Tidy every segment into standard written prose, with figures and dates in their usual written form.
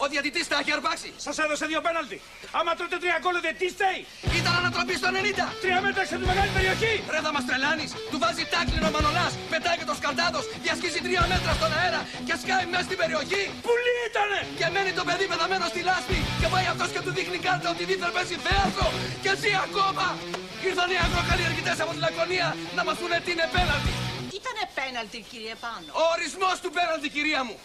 Ο διαιτητής τα έχει αρπάξει. Σας έδωσε 2 πέναλτι. Άμα τρώτε 3 γκολ, δεν τι στέει. Ήταν ανατροπή στο 90. 3 μέτρα σε τη μεγάλη περιοχή. Ρε θα μας τρελάνεις. Του βάζει τάκλινο Μανολάς. Πετάει και το Σκαρτάδος. Διασχίζει 3 μέτρα στον αέρα. Και σκάει μέσα στην περιοχή. Πουλί ήτανε. Και μένει το παιδί πεθαμένο στη λάσπη. Και πάει αυτός και του δείχνει κάρτα ότι δίθεν παίζει θέατρο. Και ζει ακόμα. Ήρθαν οι αγροκαλλιεργητές από τη Λακωνία να μας πούνε τι είναι πέναλτι. Ήτανε πέναλτι, κύριε Πάνο. Ο ορισμός του πέναλτι, κυρία μου.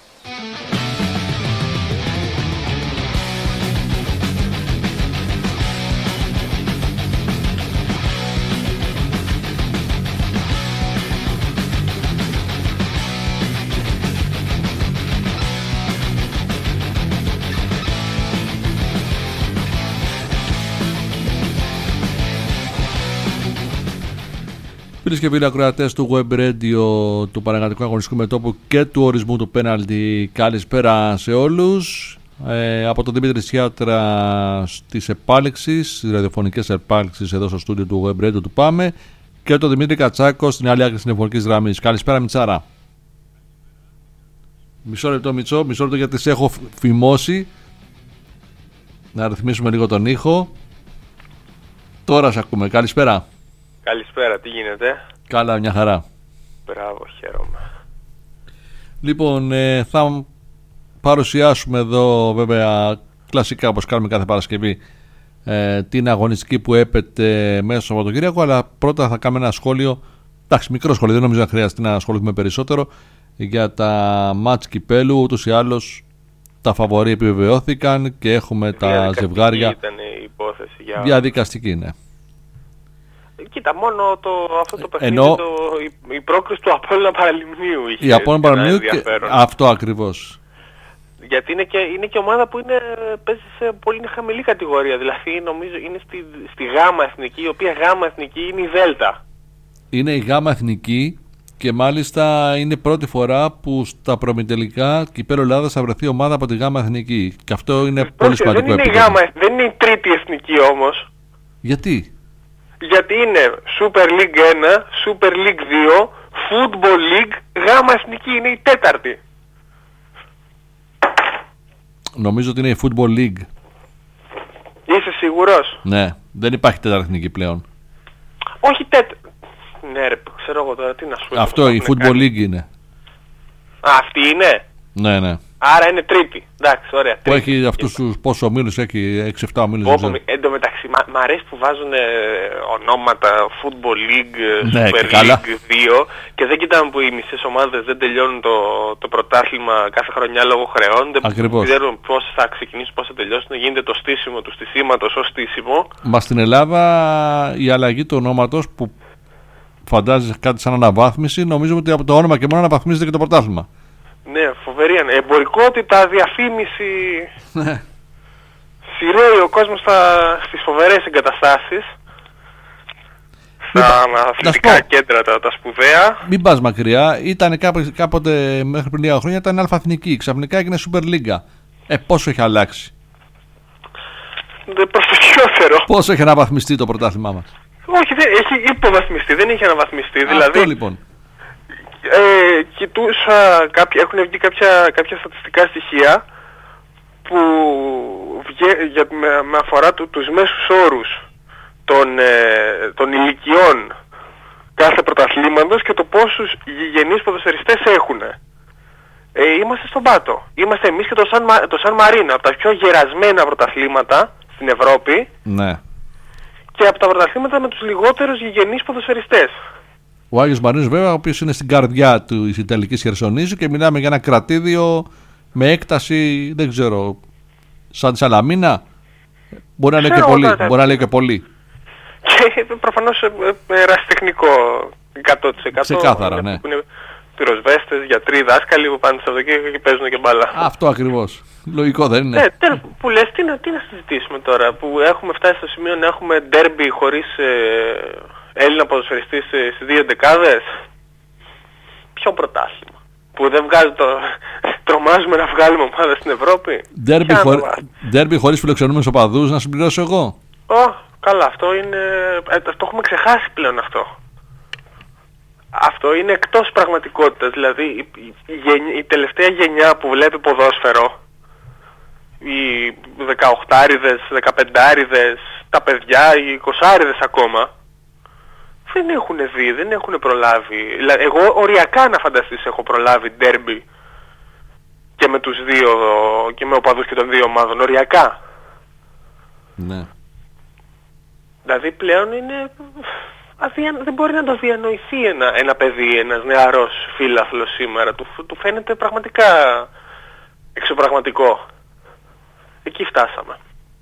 Φίλες και φίλοι ακροατές του Web Radio, του Πανεγατικού Αγωνιστικού Μετώπου και του ορισμού του πέναλτι, καλησπέρα σε όλους. Από τον Δημήτρη Σιάτρα στις επάλξεις, στις ραδιοφωνικές επάλξεις εδώ στο στούντιο του Web Radio του Πάμε, και τον Δημήτρη Κατσάκο στην άλλη άκρη της τηλεφωνικής γραμμής. Καλησπέρα Μιτσάρα. Μισό λεπτό γιατί σε έχω φημώσει. Να ρυθμίσουμε λίγο τον ήχο. Τώρα σε ακούμε. Καλησπέρα. Καλησπέρα, τι γίνεται? Καλά, μια χαρά. Μπράβο, χαίρομαι. Λοιπόν, θα παρουσιάσουμε εδώ βέβαια κλασικά όπως κάνουμε κάθε Παρασκευή την αγωνιστική που έπεται μέσα στο Σαββατοκύριακο, αλλά πρώτα θα κάνουμε ένα σχόλιο, εντάξει μικρό σχόλιο, δεν νομίζω να χρειαστεί να ασχοληθούμε περισσότερο για τα μάτς κυπέλου. Ούτως ή άλλως τα φαβορί επιβεβαιώθηκαν και έχουμε τα ζευγάρια. Ήταν η υπόθεση για... Διαδικαστική είναι. Κοίτα, μόνο αυτό το παιχνίδι, η πρόκριση του Απόλλωνα Παραλιμνίου είχε. Η Απόλλωνα Παραλιμνίου και αυτό ακριβώς. Γιατί είναι και ομάδα που παίζει σε πολύ χαμηλή κατηγορία. Δηλαδή νομίζω είναι στη γάμα εθνική, η οποία γάμα εθνική είναι η Δέλτα. Είναι η γάμα εθνική και μάλιστα είναι πρώτη φορά που στα προμητελικά κυπέλλου Ελλάδας θα βρεθεί ομάδα από τη γάμα εθνική. Και αυτό είναι πολύ σημαντικό. Δεν είναι η τρίτη εθνική όμως. Γιατί? Γιατί είναι Super League 1, Super League 2, Football League, γάμα εθνική είναι η τέταρτη. Νομίζω ότι είναι η Football League. Είσαι σίγουρος? Ναι, δεν υπάρχει τέταρτη εθνική πλέον. Όχι τέταρτη. Ναι ρε, ξέρω εγώ τώρα τι να σου πω. Αυτό η Football League είναι. Α, αυτή είναι? Ναι. Άρα είναι τρίτη. Εντάξει, ωραία. Που έχει αυτούς τους πόσους ομίλους, έχει 6-7 ομίλους. Εν τω μεταξύ, μ' αρέσει που βάζουν ονόματα Football League, ναι, Super League 2 και δεν κοιτάμε που οι μισές ομάδες δεν τελειώνουν το πρωτάθλημα κάθε χρονιά λόγω χρεών. Ακριβώς. Δεν ξέρουν πώς θα ξεκινήσουν, πώς θα τελειώσουν. Γίνεται το στήσιμο του στισίματος ως στήσιμο. Μα στην Ελλάδα η αλλαγή του ονόματος που φαντάζεσαι κάτι σαν αναβάθμιση, νομίζω ότι από το όνομα και μόνο αναβαθμίζεται και το πρωτάθλημα. Ναι, φοβερή. Εμπορικότητα, διαφήμιση. Σειραίει ο κόσμος στις φοβερές εγκαταστάσεις. Στα αθλητικά κέντρα τα σπουδαία. Μην πας μακριά. Ήταν κάποτε μέχρι πριν λίγα χρόνια ήταν αλφαθνική. Ξαφνικά έγινε Super League. Πόσο έχει αλλάξει? Προς το χειρότερο. Πόσο έχει αναβαθμιστεί το πρωτάθλημά μας? Όχι, έχει υποβαθμιστεί, δεν έχει αναβαθμιστεί. Αυτό δηλαδή, λοιπόν. Κοιτούσα, έχουν βγει κάποια στατιστικά στοιχεία που με αφορά τους μέσους όρους των ηλικιών κάθε πρωταθλήματος και το πόσους γηγενείς ποδοσφαιριστές έχουν. Είμαστε στον πάτο. Είμαστε εμείς και το Σαν Μαρίνο, από τα πιο γερασμένα πρωταθλήματα στην Ευρώπη. Ναι. Και από τα πρωταθλήματα με τους λιγότερους γηγενείς ποδοσφαιριστές. Ο Άγιος Μαρίνος βέβαια, ο οποίος είναι στην καρδιά της Ιταλικής Χερσονήσου και μιλάμε για ένα κρατήδιο με έκταση, δεν ξέρω, σαν τη Σαλαμίνα. Μπορεί να λέει και πολύ. Μπορεί να λέει και πολύ. Και προφανώς ερασιτεχνικό 100%. Ξεκάθαρα, ναι. Πυροσβέστες, γιατροί, δάσκαλοι που πάνε στο Σαββατοκύριακο και παίζουν και μπάλα. Αυτό ακριβώς. Λογικό δεν είναι? Ναι, που λες, τι να συζητήσουμε τώρα, που έχουμε φτάσει στο σημείο να έχουμε ντέρμπι χωρίς Έλληνα ποδοσφαιριστής στις 2 δεκάδες. Ποιο πρωτάθλημα? Που δεν βγάζει τρομάζουμε να βγάλουμε ομάδα στην Ευρώπη. Ντέρμπι χωρίς φιλοξενούμενους οπαδούς, να συμπληρώσω εγώ. Καλά, αυτό είναι... το έχουμε ξεχάσει πλέον αυτό. Αυτό είναι εκτός πραγματικότητας. Δηλαδή η τελευταία γενιά που βλέπει ποδόσφαιρο οι 18άριδες, 15άριδες, τα παιδιά, οι 20άριδες ακόμα, δεν έχουν δει, δεν έχουν προλάβει. Εγώ οριακά να φανταστείς έχω προλάβει ντέρμπι και με τους δύο, και με οπαδούς και των δύο ομάδων, οριακά. Ναι. Δηλαδή πλέον είναι... δεν μπορεί να το διανοηθεί ένα παιδί, ένας νεαρός φίλαθλος σήμερα. Του φαίνεται πραγματικά εξωπραγματικό. Εκεί φτάσαμε.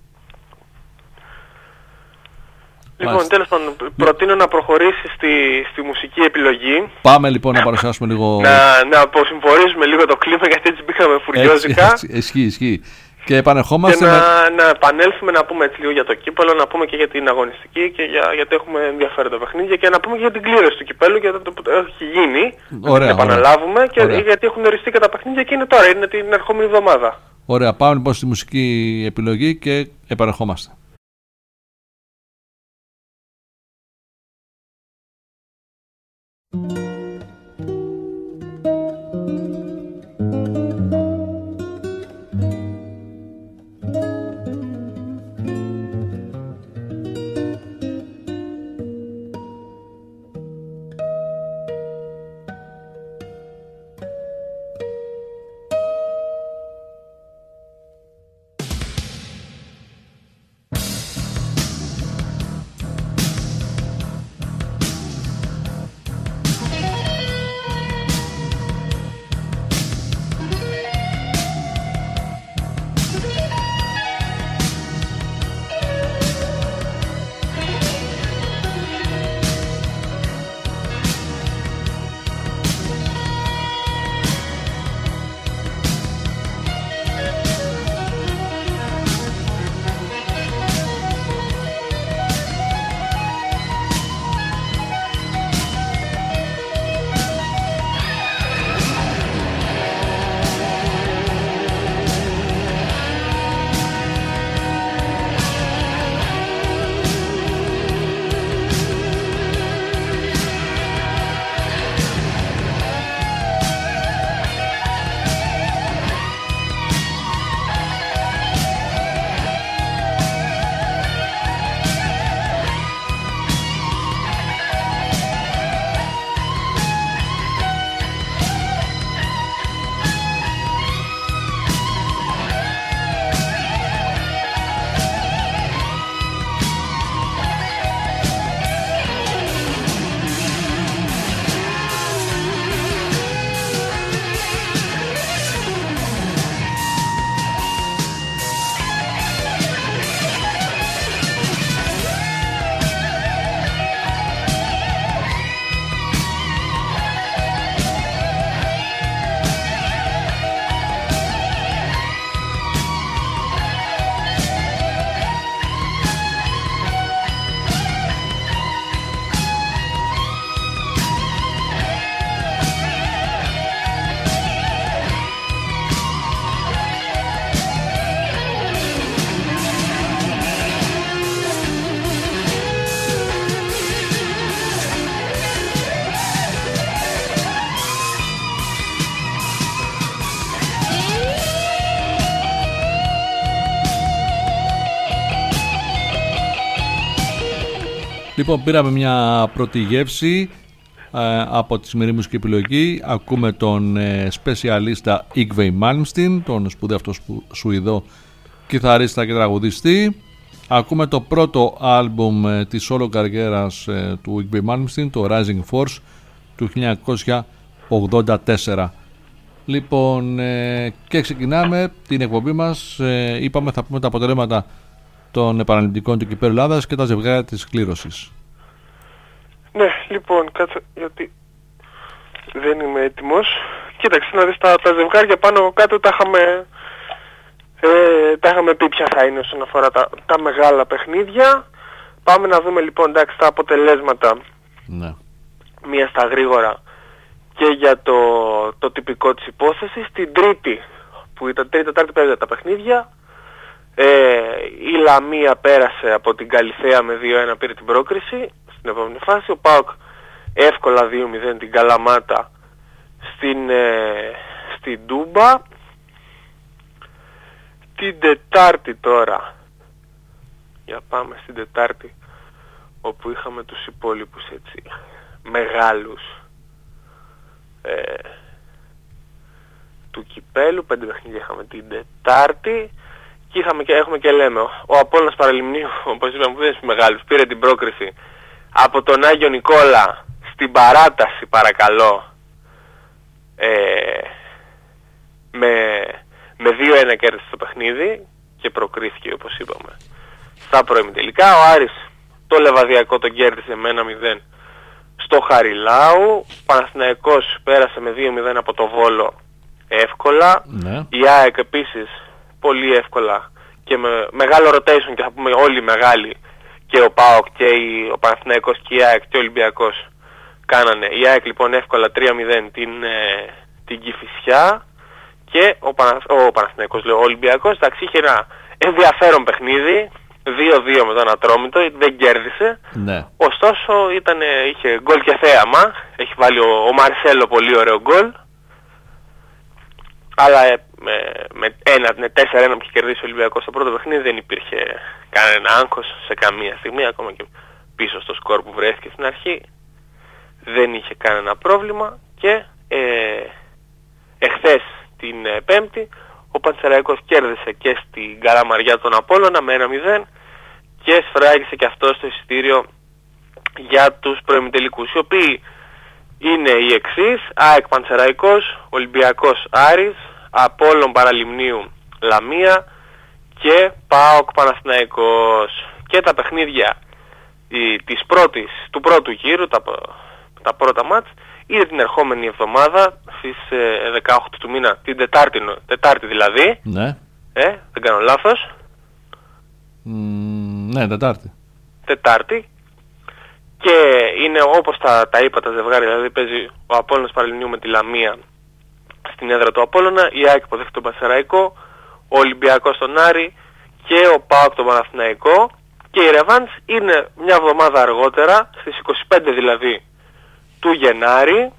Λοιπόν, τέλος πάντων, προτείνω να προχωρήσει στη μουσική επιλογή. Πάμε λοιπόν να παρουσιάσουμε λίγο... Να αποσυμφορήσουμε λίγο το κλίμα, γιατί έτσι μπήκαμε φουριόζικα. Ισχύει. Και επανερχόμαστε και να επανέλθουμε να πούμε έτσι λίγο για το κύπελλο, να πούμε και για την αγωνιστική και γιατί έχουμε ενδιαφέροντα παιχνίδια, και να πούμε και για την κλήρωση του κυπέλλου, γιατί το έχει γίνει. Ωραία, να επαναλάβουμε και γιατί έχουν οριστεί και τα παιχνίδια και είναι τώρα, είναι την ερχόμενη εβδομάδα. Ωραία, πάμε λοιπόν στη μουσική επιλογή και επανερχόμαστε. Λοιπόν, πήραμε μια πρώτη γεύση από τη σημερινή μουσική επιλογή. Ακούμε τον σπεσιαλίστα Yngwie Malmsteen, τον σπουδαίο αυτό Σουηδό κιθαρίστα και τραγουδιστή. Ακούμε το πρώτο άλμπουμ της όλο καριέρας του Yngwie Malmsteen, το Rising Force του 1984. Λοιπόν, και ξεκινάμε την εκπομπή μας. Είπαμε θα πούμε τα αποτελέσματα των επαναληπτικών του Κυπέλλου Ελλάδας και τα ζευγάρια της κλήρωσης. Ναι, λοιπόν, κάτσε, γιατί δεν είμαι έτοιμος. Κοίταξε να δεις τα ζευγάρια πάνω κάτω τα είχαμε πει ποια θα είναι όσον αφορά τα μεγάλα παιχνίδια. Πάμε να δούμε λοιπόν, εντάξει, τα αποτελέσματα. Ναι. Μία στα γρήγορα και για το τυπικό της υπόθεσης. Την Τρίτη, που ήταν Τρίτη, Τετάρτη, Πέμπτη τα παιχνίδια, η Λαμία πέρασε από την Καλιθέα με 2-1, πήρε την πρόκριση στην επόμενη φάση. Ο ΠΑΟΚ εύκολα 2-0 την Καλαμάτα στην Τούμπα. Την Τετάρτη τώρα. Για πάμε στην Τετάρτη, όπου είχαμε τους υπόλοιπους έτσι μεγάλους του κυπέλου. 5 παιχνίδια είχαμε την Τετάρτη και έχουμε και λέμε ο Απόλλωνας Παραλιμνίου, όπως είπαμε, που δεν είναι μεγάλους, πήρε την πρόκριση από τον Άγιο Νικόλα στην παράταση, παρακαλώ, με 2-1 κέρδισε το παιχνίδι και προκρίθηκε, όπως είπαμε, στα προημιτελικά. Ο Άρης το Λεβαδιακό τον κέρδισε με 1-0 στο Χαριλάου. Παναθηναϊκός πέρασε με 2-0 από το Βόλο εύκολα. Ναι. Η ΑΕΚ επίσης πολύ εύκολα και με μεγάλο rotation, και θα πούμε όλοι μεγάλοι, και ο ΠΑΟΚ και ο Παναθηναϊκός και η ΑΕΚ και ο Ολυμπιακός κάνανε. Η ΑΕΚ λοιπόν εύκολα 3-0 την Κηφισιά, και ο Παναθηναϊκός, λέω, ο Ολυμπιακός, εντάξει, είχε ένα ενδιαφέρον παιχνίδι, 2-2 με τον Ατρόμητο, δεν κέρδισε. Ναι. Ωστόσο είχε γκολ και θέαμα, έχει βάλει ο Μαρσέλο πολύ ωραίο γκολ, αλλά με 4-1 που είχε κερδίσει ο Ολυμπιακός στο πρώτο παιχνίδι δεν υπήρχε κανένα άγχος σε καμία στιγμή, ακόμα και πίσω στο σκορ που βρέθηκε στην αρχή δεν είχε κανένα πρόβλημα. Και εχθές την Πέμπτη ο Πανσεραϊκός κέρδισε και στην Καλαμαριά τον Απόλλωνα με 1-0 και σφράγισε και αυτό στο εισιτήριο για τους προημιτελικούς, οι οποίοι είναι οι εξής: ΑΕΚ Πανσεραϊκός, Ολυμπιακός Άρης, Απόλλων Παραλιμνίου Λαμία και ΠΑΟΚ Παναθηναϊκός. Και τα παιχνίδια του πρώτου γύρου, τα πρώτα μάτς, είναι την ερχόμενη εβδομάδα στις 18 του μήνα, την Τετάρτη δηλαδή. Ναι. Δεν κάνω λάθος. Ναι, Τετάρτη. Και είναι όπως τα είπα τα ζευγάρια, δηλαδή παίζει ο Απόλλωνας Παραλιμνίου με τη Λαμία στην έδρα του Απόλλωνα, η ΑΕΚ υποδέχεται τον Πανσεραϊκό, ο Ολυμπιακός τον Άρη και ο ΠΑΟΚ τον Παναθηναϊκό. Και η ρεβάνς είναι μια εβδομάδα αργότερα, στις 25 δηλαδή του Γενάρη.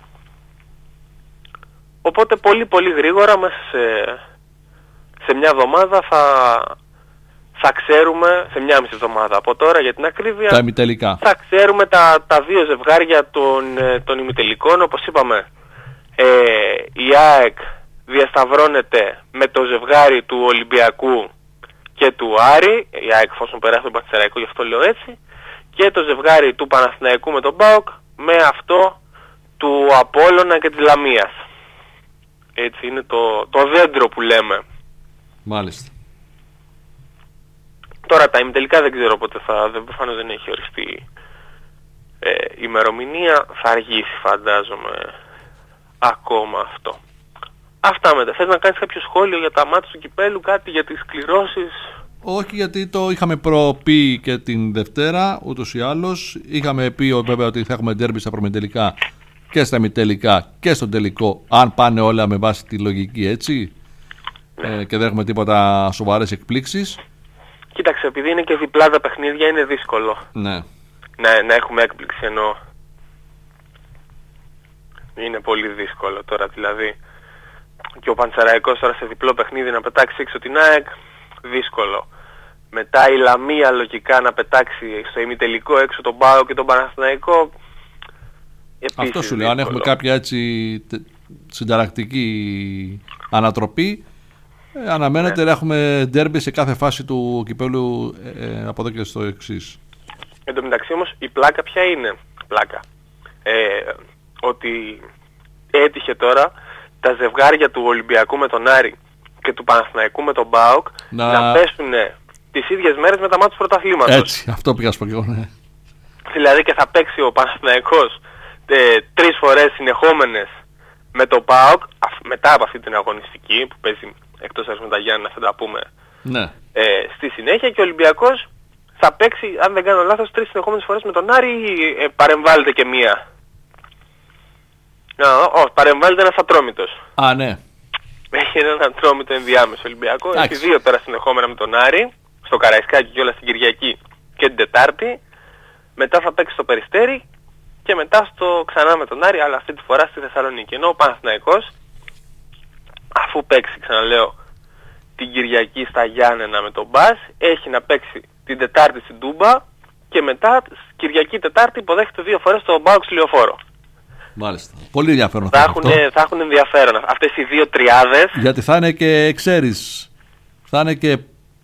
Οπότε πολύ πολύ γρήγορα μέσα σε μια εβδομάδα θα ξέρουμε, σε μια μισή εβδομάδα από τώρα για την ακρίβεια, τα ημιτελικά. Θα ξέρουμε τα δύο ζευγάρια των ημιτελικών. Όπως είπαμε, η ΑΕΚ διασταυρώνεται με το ζευγάρι του Ολυμπιακού και του Άρη, η ΑΕΚ εφόσον περάσει τον Πανσεραϊκό, γι' αυτό λέω έτσι, και το ζευγάρι του Παναθηναϊκού με τον ΠΑΟΚ με αυτό του Απόλλωνα και της Λαμίας. Έτσι είναι το δέντρο που λέμε. Μάλιστα. Τώρα τα ημιτελικά δεν ξέρω πότε προφανώς δεν έχει οριστεί ημερομηνία, θα αργήσει φαντάζομαι ακόμα αυτό. Αυτά μετά. Θες να κάνεις κάποιο σχόλιο για τα μάτια του κυπέλου, κάτι για τις κληρώσεις? Όχι, γιατί το είχαμε προπεί και την Δευτέρα, ούτως ή άλλως. Είχαμε πει βέβαια ότι θα έχουμε ντέρμπι στα προμετελικά και στα ημιτελικά και στον τελικό, αν πάνε όλα με βάση τη λογική, έτσι. Και δεν έχουμε τίποτα σοβαρές εκπλήξεις. Κοίταξε, επειδή είναι και διπλά τα παιχνίδια, είναι δύσκολο. Ναι. Να έχουμε έκπληξη, εννοώ. Είναι πολύ δύσκολο τώρα, δηλαδή. Και ο Πανσεραϊκός τώρα σε διπλό παιχνίδι να πετάξει έξω την ΑΕΚ, δύσκολο. Μετά η Λαμία λογικά να πετάξει στο ημιτελικό έξω τον ΠΑΟΚ και τον Παναθηναϊκό, επίσης αυτό σου λέω, δύσκολο. αν έχουμε κάποια έτσι συνταρακτική ανατροπή, αναμένεται να έχουμε ντέρμπι σε κάθε φάση του κυπέλου από εδώ και στο εξής. Εν τω μεταξύ όμως η πλάκα ποια είναι? Πλάκα. Ότι έτυχε τώρα τα ζευγάρια του Ολυμπιακού με τον Άρη και του Παναθηναϊκού με τον ΠΑΟΚ να πέσουν τις ίδιες μέρες με τα μάτια του πρωταθλήματος. Έτσι, αυτό πήγα στο πω, ναι. Δηλαδή και θα παίξει ο Παναθηναϊκός 3 φορές συνεχόμενες με τον ΠΑΟΚ μετά από αυτή την αγωνιστική που παίζει εκτός με τα Γιάννενα, θα τα πούμε, ναι. Στη συνέχεια, και ο Ολυμπιακός θα παίξει, αν δεν κάνω λάθος, 3 συνεχόμενες φορές με τον Άρη, ή παρεμβάλλεται και μία? Παρεμβάλλεται ένας Ατρόμητος. Α, ναι. Έχει έναν Ατρόμητο ενδιάμεσο Ολυμπιακό. Έχει 2 τώρα συνεχόμενα με τον Άρη, στο Καραϊσκάκι και όλα στην Κυριακή και την Τετάρτη. Μετά θα παίξει στο Περιστέρι και μετά ξανά με τον Άρη, αλλά αυτή τη φορά στη Θεσσαλονίκη. Ενώ ο Παναθηναϊκός, αφού παίξει, ξαναλέω, την Κυριακή στα Γιάννενα με τον Μπας, έχει να παίξει την Τετάρτη στην Τούμπα και μετά Κυριακή Τετάρτη υποδέχεται 2 φορές το Μπάουξ Λεωφόρο. Μάλιστα. Πολύ ενδιαφέρον Θα έχουν ενδιαφέρον αυτές οι 2 τριάδες. Γιατί θα είναι και, ξέρεις, θα είναι και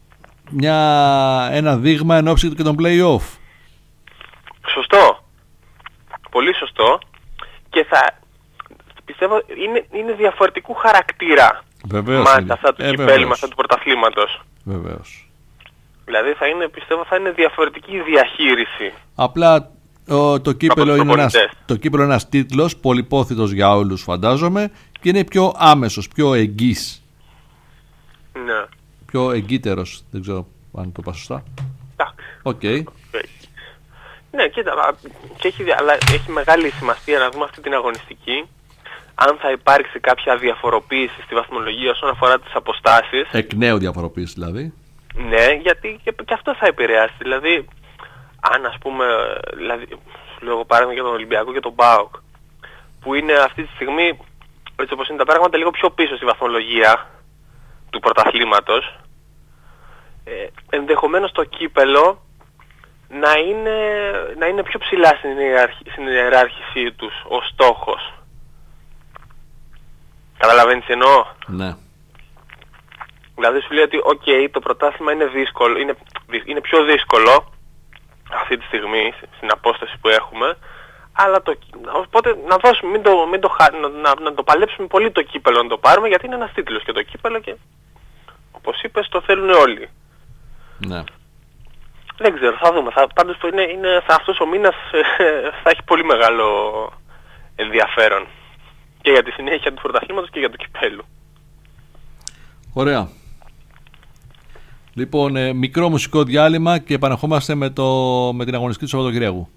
ένα δείγμα εν ώψη και των play-off. Σωστό. Πολύ σωστό. Και πιστεύω είναι διαφορετικού χαρακτήρα μάτια αυτά του κυπέλλου με αυτά του πρωταθλήματος. Βεβαίως. Δηλαδή πιστεύω θα είναι διαφορετική η διαχείριση. Απλά το κύπελλο είναι ένας τίτλος πολυπόθητος για όλους, φαντάζομαι, και είναι πιο άμεσος, πιο εγγύς. Ναι. Πιο εγκύτερος, δεν ξέρω αν το είπα σωστά. Εντάξει. Ναι, κοίτα, αλλά έχει μεγάλη σημασία να δούμε αυτή την αγωνιστική, αν θα υπάρξει κάποια διαφοροποίηση στη βαθμολογία όσον αφορά τις αποστάσεις. Εκ νέου διαφοροποίηση δηλαδή. Ναι, γιατί και αυτό θα επηρεάσει. Δηλαδή, αν ας πούμε, σου λέω παράδειγμα για τον Ολυμπιακό και τον ΠΑΟΚ, που είναι αυτή τη στιγμή, έτσι όπως είναι τα πράγματα, λίγο πιο πίσω στη βαθμολογία του πρωταθλήματος, ενδεχομένως το κύπελλο να είναι πιο ψηλά στην ιεράρχησή τους ο στόχος. Καταλαβαίνεις τι εννοώ? Ναι. Δηλαδή σου λέει ότι το πρωτάθλημα είναι δύσκολο, είναι πιο δύσκολο αυτή τη στιγμή στην απόσταση που έχουμε, αλλά οπότε να δώσουμε, να το παλέψουμε πολύ το κύπελλο να το πάρουμε, γιατί είναι ένας τίτλος και το κύπελλο και όπως είπες το θέλουν όλοι. Ναι. Δεν ξέρω, θα δούμε. Πάντως αυτός ο μήνας θα έχει πολύ μεγάλο ενδιαφέρον και για τη συνέχεια του πρωταθλήματος και για το κυπέλλου. Ωραία. Λοιπόν, μικρό μουσικό διάλειμμα και επανερχόμαστε με την αγωνιστική του Σαββατοκυριακού.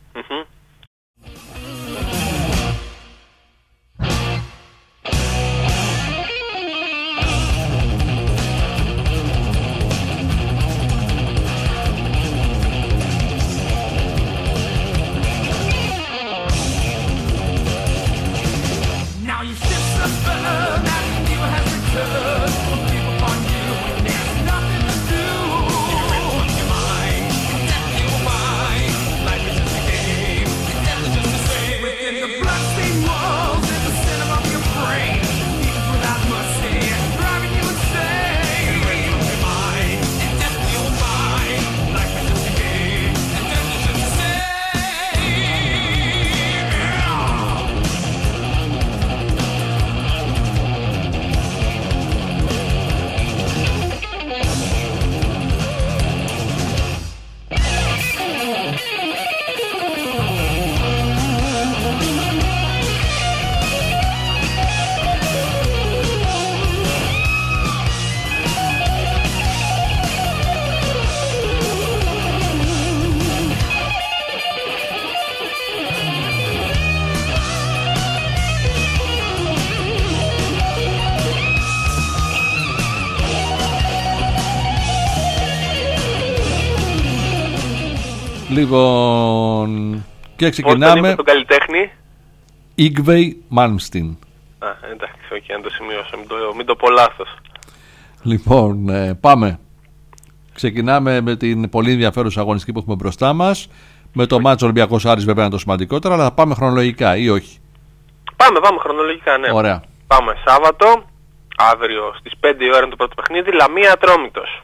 Λοιπόν, και ξεκινάμε. Πώς τον καλλιτέχνη? Ιγκβέι Μάλμστιν. Εντάξει, να το σημειώσω, μην το πω λάθος. Λοιπόν, πάμε. Ξεκινάμε με την πολύ ενδιαφέρουσα αγωνιστική που έχουμε μπροστά μας. Με το μάτσο Ολυμπιακός Άρης βέβαια είναι το σημαντικότερο, αλλά θα πάμε χρονολογικά ή όχι? Πάμε χρονολογικά, ναι. Ωραία. Πάμε Σάββατο, αύριο στις 5 η ώρα είναι το πρώτο παιχνίδι, Λαμία Ατρόμητος.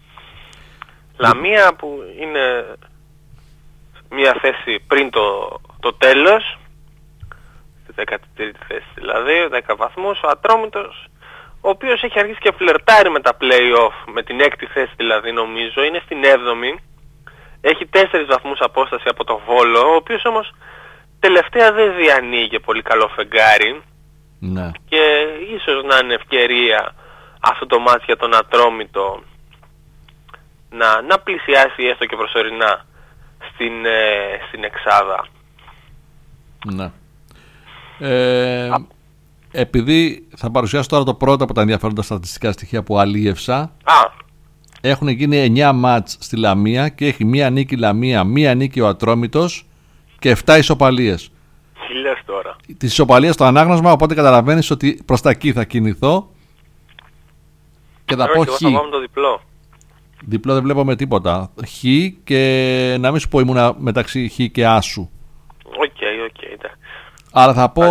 Λαμία που είναι μια θέση πριν το τέλος, στη 13η θέση δηλαδή, 10 βαθμούς, ο Ατρόμητος, ο οποίος έχει αρχίσει και φλερτάρει με τα play-off, με την 6η θέση δηλαδή νομίζω, είναι στην 7η, έχει 4 βαθμούς απόσταση από το Βόλο, ο οποίος όμως τελευταία δεν διανοίγει πολύ καλό φεγγάρι, ναι. Και ίσως να είναι ευκαιρία αυτό το μάτς για τον Ατρόμητο να πλησιάσει έστω και προσωρινά στην εξάδα. Ναι. Επειδή θα παρουσιάσω τώρα το πρώτο από τα ενδιαφέροντα στατιστικά στοιχεία που αλίευσα. Έχουν γίνει 9 μάτς στη Λαμία και έχει μία νίκη Λαμία, μία νίκη ο Ατρόμητος και 7 ισοπαλίες. Τι λες τώρα? Τις ισοπαλίες στο ανάγνωσμα, οπότε καταλαβαίνεις ότι προς τα εκεί θα κινηθώ. και θα πω εγώ Χ. θα πάμε το διπλό. Διπλό δεν βλέπω με τίποτα. Χ και να μην σου πω ήμουνα μεταξύ Χ και Άσου. Οκ, εντάξει. Άρα θα πω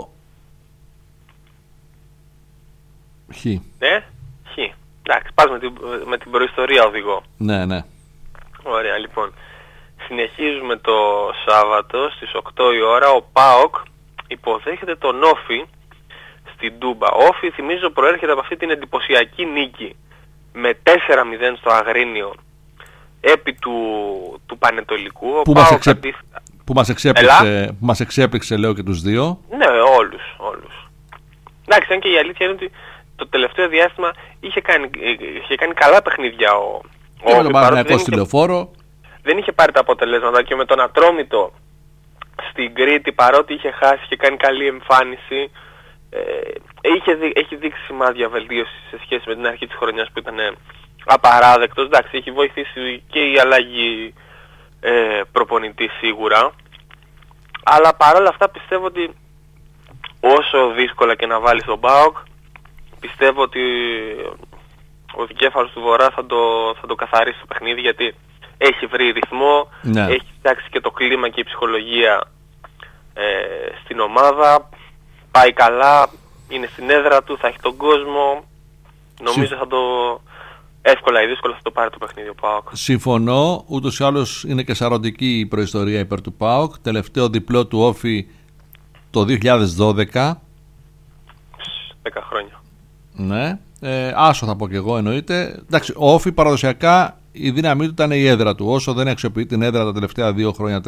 Χ. Ναι, Χ. Εντάξει, πας με την προϊστορία οδηγό. Ναι. Ωραία, λοιπόν. Συνεχίζουμε το Σάββατο στις 8 η ώρα. Ο ΠΑΟΚ υποδέχεται τον Όφη στην Τούμπα. Ο Όφη, θυμίζω, προέρχεται από αυτή την εντυπωσιακή νίκη με 4-0 στο Αγρίνιο επί του Πανετολικού. Που μας εξέπληξε, λέω, και τους δύο. Ναι, όλους. Εντάξει, αν και η αλήθεια είναι ότι το τελευταίο διάστημα είχε κάνει καλά παιχνίδια ο Όφη, παρότι στη Λεωφόρο. δεν είχε πάρει τα αποτελέσματα και με τον Ατρόμητο στην Κρήτη, παρότι είχε χάσει, είχε κάνει καλή εμφάνιση, έχει δείξει σημάδια βελτίωση σε σχέση με την αρχή της χρονιάς που ήταν απαράδεκτος. Εντάξει, έχει βοηθήσει και η αλλαγή προπονητή σίγουρα, αλλά παρόλα αυτά πιστεύω ότι όσο δύσκολα και να βάλει τον ΠΑΟΚ, πιστεύω ότι ο δικέφαλος του Βορρά θα το καθαρίσει το παιχνίδι, γιατί έχει βρει ρυθμό, ναι. Έχει φτιάξει και το κλίμα και η ψυχολογία στην ομάδα, πάει καλά, είναι στην έδρα του, θα έχει τον κόσμο, νομίζω θα το εύκολα ή δύσκολα θα το πάρει το παιχνίδι ο ΠΑΟΚ. Συμφωνώ, ούτως ή άλλως είναι και σαρωτική η προϊστορία υπέρ του ΠΑΟΚ. Τελευταίο διπλό του Όφη το 2012. 10 χρόνια. Ναι, άσο θα πω και εγώ, εννοείται. Εντάξει, ο Όφη παραδοσιακά η δύναμή του ήταν η έδρα του. Όσο δεν αξιοποιεί την έδρα τα τελευταία 2 χρόνια,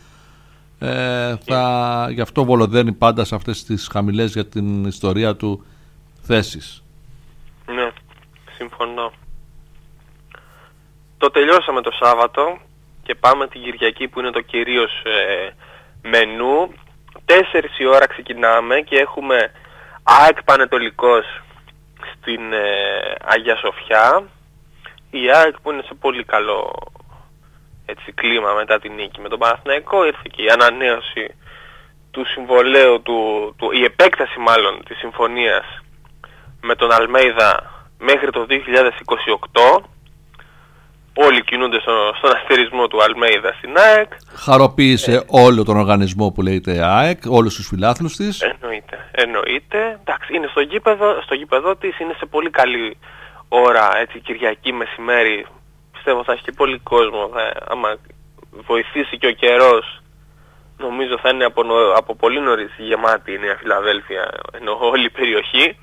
3, γι' αυτό βολοδένει πάντα σε αυτές τις χαμηλές για την ιστορία του θέσεις. Ναι, συμφωνώ. Το τελειώσαμε το Σάββατο και πάμε την Κυριακή που είναι το κυρίως μενού. 4 η ώρα ξεκινάμε και έχουμε ΑΕΚ Πανετολικός στην Αγία Σοφιά. Η ΑΕΚ που είναι σε πολύ καλό κλίμα μετά την νίκη με τον Παναθηναϊκό. Ήρθε και η ανανέωση του συμβολέου, η επέκταση μάλλον της συμφωνίας με τον Αλμέιδα μέχρι το 2028. Όλοι κινούνται στον αστερισμό του Αλμέιδα στην ΑΕΚ. Χαροποίησε όλο τον οργανισμό που λέγεται ΑΕΚ, όλους τους φιλάθλους της. Εννοείται. Εντάξει, είναι στο γήπεδο της, είναι σε πολύ καλή ώρα, έτσι, Κυριακή μεσημέρι. Πιστεύω θα έχει και πολύ κόσμο. Άμα βοηθήσει και ο καιρός, νομίζω θα είναι από πολύ νωρίς γεμάτη η Νέα Φιλαδέλφια, ενώ όλη η περιοχή.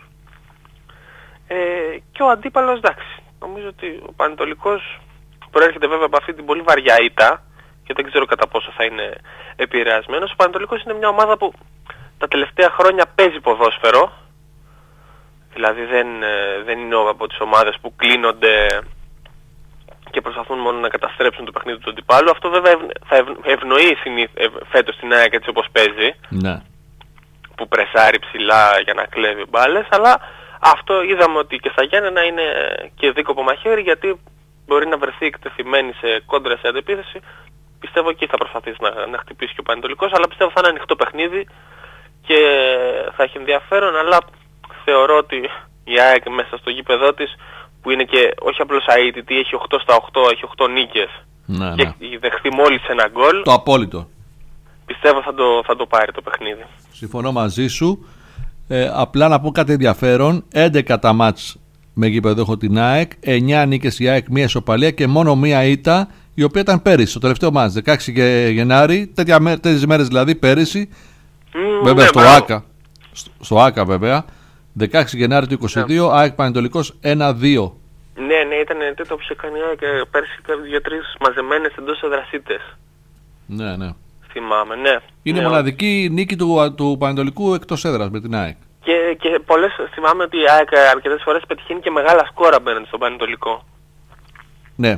Και ο αντίπαλος, εντάξει, νομίζω ότι ο Πανετολικός προέρχεται βέβαια από αυτή την πολύ βαριά ήττα και δεν ξέρω κατά πόσο θα είναι επηρεασμένος. Ο Πανετολικός είναι μια ομάδα που τα τελευταία χρόνια παίζει ποδόσφαιρο, δηλαδή δεν είναι από τις ομάδες που κλείνονται και προσπαθούν μόνο να καταστρέψουν το παιχνίδι του αντιπάλου. Αυτό βέβαια θα ευνοεί φέτος την ΑΕΚ έτσι όπως παίζει, ναι, που πρεσάρει ψηλά για να κλέβει μπάλες, αλλά αυτό είδαμε ότι και στα Γιάννενα είναι και δίκοπο μαχαίρι, γιατί μπορεί να βρεθεί εκτεθειμένη σε κόντρα, σε αντεπίθεση. Πιστεύω εκεί θα προσπαθήσει να χτυπήσει και ο Πανετολικός, αλλά πιστεύω θα είναι ανοιχτό παιχνίδι και θα έχει ενδιαφέρον, αλλά θεωρώ ότι η ΑΕΚ μέσα στο γήπεδό της, που είναι και όχι απλώς αίτητη, έχει 8 στα 8, έχει 8 νίκες, ναι, και έχει δεχθεί μόλις ένα γκολ. Το απόλυτο. Πιστεύω θα το πάρει το παιχνίδι. Συμφωνώ μαζί σου. Απλά να πω κάτι ενδιαφέρον. 11 τα μάτς με γήπεδο έχω την ΑΕΚ, 9 νίκες η ΑΕΚ, 1 ισοπαλία και μόνο 1 ήττα, η οποία ήταν πέρυσι, το τελευταίο μάτς, 16 Γενάρη, τέτοιες μέρες δηλαδή πέρυσι, βέβαια ναι, στο ΆΚΑ βέβαια, 16 Γενάρη του 22, ΑΕΚ Πανετολικός 1-2. Ναι, ήταν τέτοιο που είχε κάνει η ΑΕΚ πέρυσι 2-3 μαζεμένες εντός εδρασίτες. Ναι. Θυμάμαι, ναι. Είναι μοναδική νίκη του Πανετολικού εκτός έδρας με την ΑΕΚ. Και πολλές θυμάμαι ότι η ΑΕΚ αρκετές φορές πετυχαίνει και μεγάλα σκόρα απέναντι στον Πανετολικό. Ναι.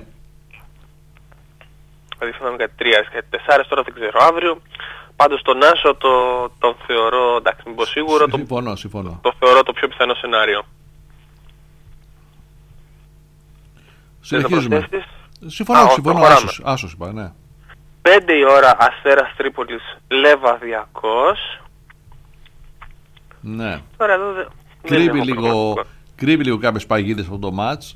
Δηλαδή θυμάμαι κάτι 3, κάτι 4, τώρα δεν ξέρω αύριο. Πάντως τον Άσο τον θεωρώ, εντάξει, μην πω σίγουρο, συμφωνώ. Το θεωρώ το πιο πιθανό σενάριο. Συνεχίζουμε. Συμφωνώ, άσος είπα, ναι. 5 η ώρα Αστέρας Τρίπολης Λεβαδιακός. Ναι. Τώρα εδώ κρύβει λίγο κάποιες παγίδες από το μάτς.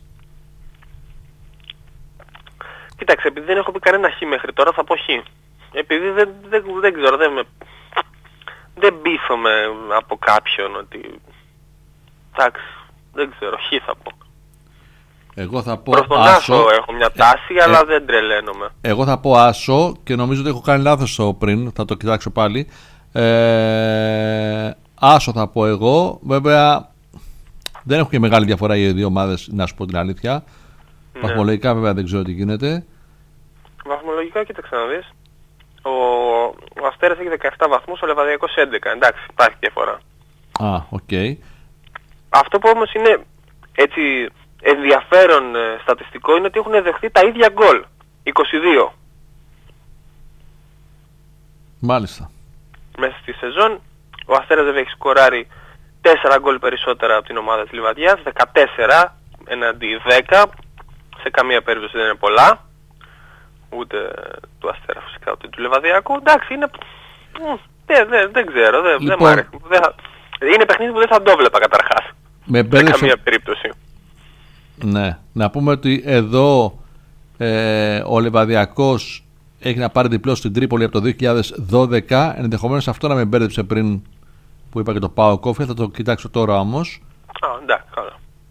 Κοίταξε, επειδή δεν έχω πει κανένα χ μέχρι τώρα, θα πω χ. Επειδή δεν ξέρω, δεν πείθομαι από κάποιον ότι... Εντάξει, δεν ξέρω, χ θα πω. Εγώ θα πω προς τον Άσο έχω μια τάση, αλλά δεν τρελαίνομαι. Εγώ θα πω Άσο και νομίζω ότι έχω κάνει λάθος πριν, θα το κοιτάξω πάλι. Άσο θα πω εγώ. Βέβαια δεν έχω και μεγάλη διαφορά οι δύο ομάδες, να σου πω την αλήθεια. Ναι. Βαθμολογικά βέβαια δεν ξέρω τι γίνεται. Βαθμολογικά κοίταξε να δεις. Ο Αστέρας έχει 17 βαθμούς, ο Λεβαδιακός 11. Εντάξει, υπάρχει διαφορά. Οκ. Αυτό που όμως είναι έτσι ενδιαφέρον στατιστικό είναι ότι έχουν δεχθεί τα ίδια γκολ. 22. Μάλιστα. Μέσα στη σεζόν ο Αστέρας δεν έχει σκοράρει 4 γκολ περισσότερα από την ομάδα της Λιβαδιάς, 14 εναντί 10. Σε καμία περίπτωση δεν είναι πολλά. Ούτε του Αστέρα φυσικά, ούτε του Λεβαδιακού. Εντάξει, είναι... δεν ξέρω, δεν μ' άρεσε. Είναι παιχνίδι που δεν θα το βλέπα καταρχάς. Σε καμία περίπτωση. Ναι, να πούμε ότι εδώ ο Λεβαδιακός έχει να πάρει διπλό στην Τρίπολη από το 2012. Ενδεχομένως αυτό να με μπέρδεψε πριν που είπα και το Πάο Κόφια. Θα το κοιτάξω τώρα όμως. Εντάξει, καλά.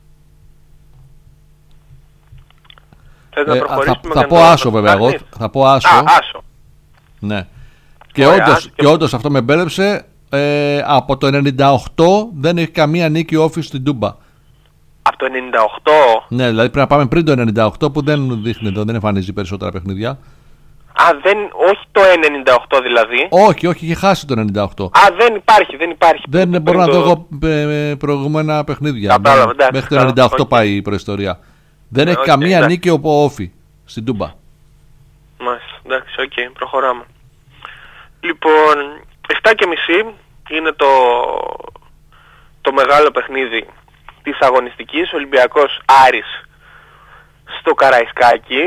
Θα πω Άσο βέβαια εγώ. Θα πω Άσο. Άσο. Ναι. Και όντως αυτό με μπέρδεψε. Από το 98 δεν έχει καμία νίκη όφης στην Τούμπα. Από το 98? Ναι, δηλαδή πρέπει να πάμε πριν το 98 που δεν δείχνει εδώ, δεν εμφανίζει περισσότερα παιχνίδια. Όχι το 98 δηλαδή. Όχι, είχε χάσει το 98. Δεν υπάρχει. Δεν μπορώ να δω εγώ προηγούμενα παιχνίδια. Μέχρι το 98 πάει η προϊστορία. Δεν έχει καμία νίκη ο όφη στην Τούμπα. Μάλιστα, εντάξει, οκ, προχωράμε. Λοιπόν, 7.30 είναι το μεγάλο παιχνίδι της αγωνιστικής, Ολυμπιακός Άρης στο Καραϊσκάκι.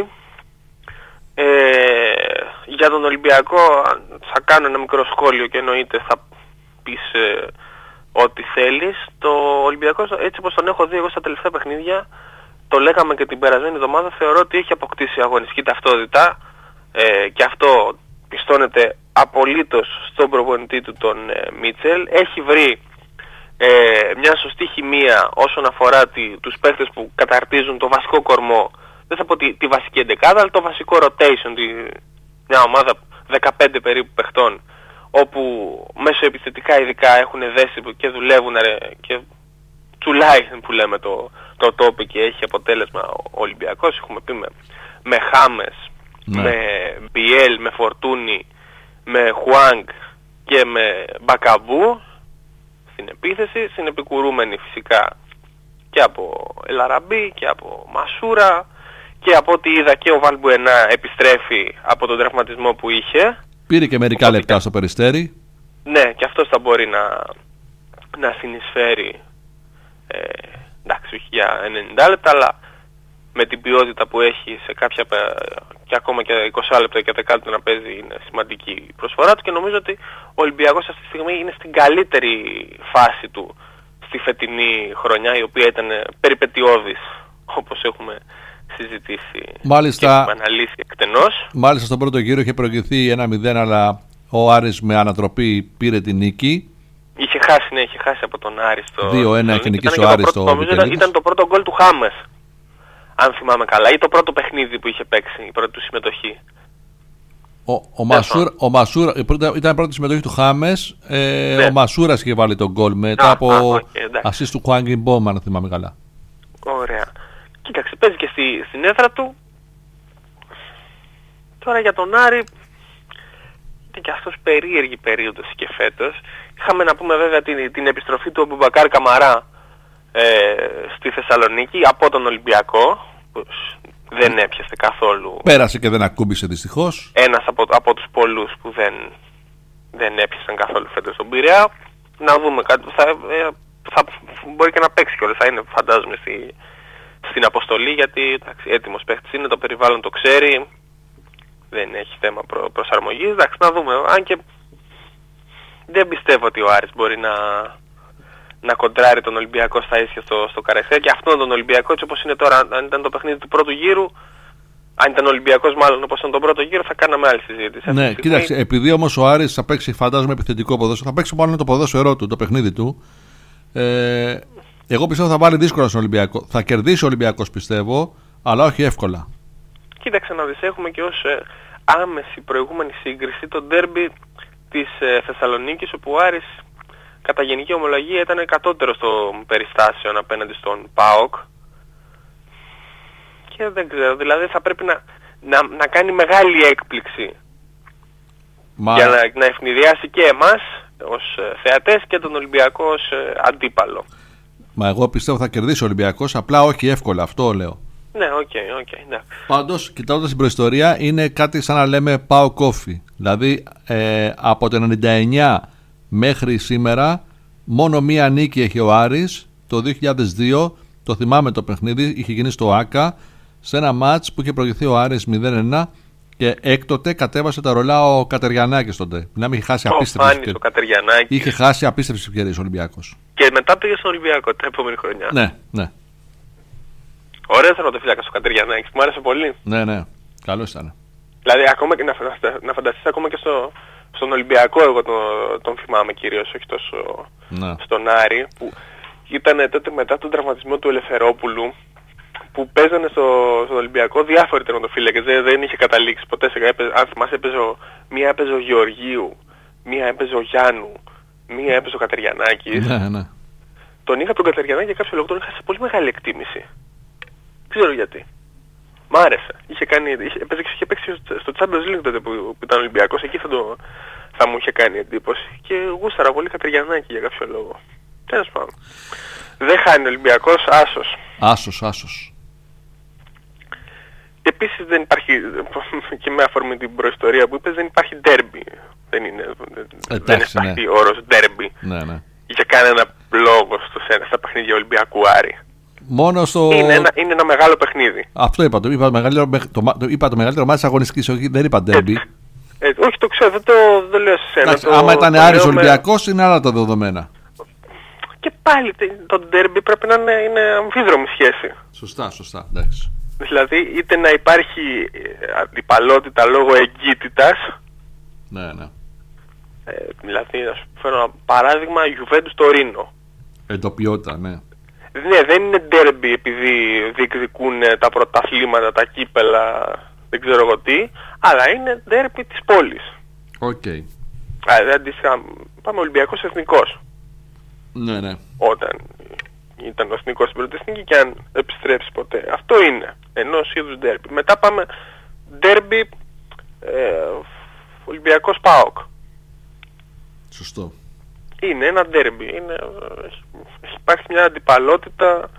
Για τον Ολυμπιακό θα κάνω ένα μικρό σχόλιο και εννοείται θα πεις ό,τι θέλεις. Το Ολυμπιακός, έτσι όπως τον έχω δει εγώ στα τελευταία παιχνίδια, το λέγαμε και την περασμένη εβδομάδα, θεωρώ ότι έχει αποκτήσει αγωνιστική ταυτότητα και αυτό πιστώνεται απολύτως στον προπονητή του τον Μίτσελ. Έχει βρει μια σωστή χημεία όσον αφορά τους παίχτες που καταρτίζουν το βασικό κορμό, δεν θα πω τη βασική εντεκάδα, αλλά το βασικό rotation, μια ομάδα 15 περίπου παιχτών, όπου μέσω επιθετικά ειδικά έχουν δέσει και δουλεύουν και τσουλάει που λέμε το τόπι και έχει αποτέλεσμα ο Ολυμπιακός. Έχουμε πει με Χάμες, με Μπιέλ, με Φορτούνι, με Χουάνγκ και με Μπακαμπού στην επίθεση, συνεπικουρούμενοι φυσικά και από Ελαραμπή και από Μασούρα, και από ό,τι είδα και ο Βαλμπουενά επιστρέφει από τον τραυματισμό που είχε. Πήρε και μερικά λεπτά στο Περιστέρι. Ναι, και αυτός θα μπορεί να συνεισφέρει, εντάξει, όχι για 90 λεπτά, αλλά με την ποιότητα που έχει σε κάποια και ακόμα και 20 λεπτά και 10 λεπτά να παίζει, είναι σημαντική η προσφορά του, και νομίζω ότι ο Ολυμπιακός αυτή τη στιγμή είναι στην καλύτερη φάση του στη φετινή χρονιά, η οποία ήταν περιπετειώδης, όπως έχουμε συζητήσει. Μάλιστα, και έχουμε αναλύσει εκτενώς. Μάλιστα στον πρώτο γύρο είχε προηγηθεί 1-0, αλλά ο Άρης με ανατροπή πήρε την νίκη. Είχε χάσει από τον Άρη στο 2-1 έχει νικήσει ο Άρης στο Νομίζω ήταν το πρώτο γκολ του Χάμες, αν θυμάμαι καλά, ή το πρώτο παιχνίδι που είχε παίξει, η πρώτη του συμμετοχή. Ο Μασούρα ήταν η πρώτη συμμετοχή του Χάμες. Ναι. Ο Μασούρας είχε βάλει τον γκολ μετά από ασίστ του Χουάνγκ Μπόμ, αν θυμάμαι καλά. Ωραία. Κοίταξε, παίζει και στην έδρα του. Τώρα για τον Άρη ήταν και αυτός περίεργη περίοδος και φέτος. Είχαμε να πούμε βέβαια την επιστροφή του Μπουμπακάρ Καμαρά στη Θεσσαλονίκη από τον Ολυμπιακό, που δεν έπιασε καθόλου. Πέρασε και δεν ακούμπησε δυστυχώς. Ένας από τους πολλούς που δεν έπιασαν καθόλου φέτος στον Πειραιά. Να δούμε κάτι. Θα μπορεί και να παίξει κιόλας. Θα είναι, φαντάζομαι, στην αποστολή, γιατί εντάξει, έτοιμος παίχτης είναι, το περιβάλλον το ξέρει, δεν έχει θέμα προσαρμογής. Εντάξει, να δούμε. Αν και δεν πιστεύω ότι ο Άρης μπορεί να κοντράρει τον Ολυμπιακό στα ίσια στο Καραϊσκάκι, και αυτόν τον Ολυμπιακό έτσι όπως είναι τώρα, αν ήταν το παιχνίδι του πρώτου γύρου, αν ήταν ο Ολυμπιακός μάλλον όπως ήταν τον πρώτο γύρο, θα κάναμε άλλη συζήτηση. Ναι, κοίταξε, επειδή όμως ο Άρης θα παίξει, φαντάζομαι, επιθετικό ποδόσφαιρο, θα παίξει μόνο το ποδόσφαιρό του, το παιχνίδι του. Εγώ πιστεύω θα βάλει δύσκολα στον Ολυμπιακό. Θα κερδίσει ο Ολυμπιακός, πιστεύω, αλλά όχι εύκολα. Κοίταξε να δεις, έχουμε και ως άμεση προηγούμενη σύγκριση το ντέρμπι της Θεσσαλονίκης, όπου ο Άρης κατά γενική ομολογία ήταν κατώτερος των περιστάσεων απέναντι στον ΠΑΟΚ. Και δεν ξέρω, δηλαδή θα πρέπει να κάνει μεγάλη έκπληξη για να ευνηδιάσει και εμάς ως θεατές και τον Ολυμπιακό ως αντίπαλο. Μα εγώ πιστεύω θα κερδίσει ο Ολυμπιακός, απλά όχι εύκολα, αυτό λέω. Ναι, οκ, ναι. Πάντως, κοιτάζοντας την προϊστορία, είναι κάτι σαν να λέμε πάω κόφι. Δηλαδή, από το 99 μέχρι σήμερα, μόνο μία νίκη έχει ο Άρης. Το 2002, το θυμάμαι το παιχνίδι, είχε γίνει στο ΆΚΑ, σε ένα μάτς που είχε προηγηθεί ο Άρης 0-1 και έκτοτε κατέβασε τα ρολά ο Κατεριανάκης τότε. Να μην είχε χάσει απίστευτες ευκαιρίες. Είχε χάσει απίστευτες ευκαιρίες ο Ολυμπιακός. Και μετά πήγε στον Ολυμπιακό την επόμενη χρονιά. Ναι. Ωραίος τερματοφύλακας ο Κατεριανάκης, μου άρεσε πολύ. Ναι, καλός ήταν. Δηλαδή, ακόμα και να φανταστείς, ακόμα και στον Ολυμπιακό, εγώ τον θυμάμαι κυρίως, όχι τόσο στον Άρη, που ήταν τότε μετά τον τραυματισμό του Ελευθερόπουλου, που παίζανε στον Ολυμπιακό διάφοροι τερματοφύλακες, δεν είχε καταλήξει ποτέ αν θυμάσαι, μία έπαιζε ο Γεωργίου, μία έπαιζε ο Γιάννου, μία έπαιζε ο Κατεριανάκης. Ναι. Τον είχα τον Κατεριανάκη για κάποιο λόγο, τον είχα σε πολύ μεγάλη εκτίμηση. Δεν ξέρω γιατί. Μ' άρεσε. Είχε παίξει στο Champions League τότε που ήταν Ολυμπιακός, εκεί θα μου είχε κάνει εντύπωση. Και γούσταρα πολύ Κατεριανάκη για κάποιο λόγο. Τέλος πάντων. Δεν χάνει ο Ολυμπιακός, Άσος. Επίσης δεν υπάρχει, και με αφορμή την προϊστορία που είπες, δεν υπάρχει ντέρμπι. Δεν υπάρχει όρος ντέρμπι. Ναι. Για κανένα λόγο στα παιχνίδια Ολυμπιακού Άρη. Μόνο στο... Είναι ένα μεγάλο παιχνίδι. Αυτό είπα. Το μεγαλύτερο μάτι αγωνιστικής, όχι, δεν είπα ντέρμπι. Όχι, το ξέρω, δεν το λέω σε σένα. Άμα ήταν Άρης Ολυμπιακός, είναι άλλα τα δεδομένα. Και πάλι το ντέρμπι πρέπει να είναι αμφίδρομη σχέση. Σωστά, εντάξει. Δηλαδή, είτε να υπάρχει αντιπαλότητα λόγω εγκύτητας. Ναι. Δηλαδή, να σου φέρω ένα παράδειγμα, Juventus Torino. Εντοπιότητα, ναι. Ναι, δεν είναι ντέρμπι επειδή διεκδικούν τα πρωταθλήματα, τα κύπελα, δεν ξέρω εγώ τι, αλλά είναι ντέρμπι της πόλης. Οκ. Αντίστοιχα, πάμε Ολυμπιακός Εθνικός. Ναι. Όταν ήταν ο Εθνικός στην πρώτη εθνική και αν επιστρέψει ποτέ. Αυτό είναι ενός είδους ντέρμπι. Μετά πάμε ντέρμπι Ολυμπιακός ΠΑΟΚ. Σωστό. Είναι ένα ντέρμπι. Υπάρχει μια αντιπαλότητα,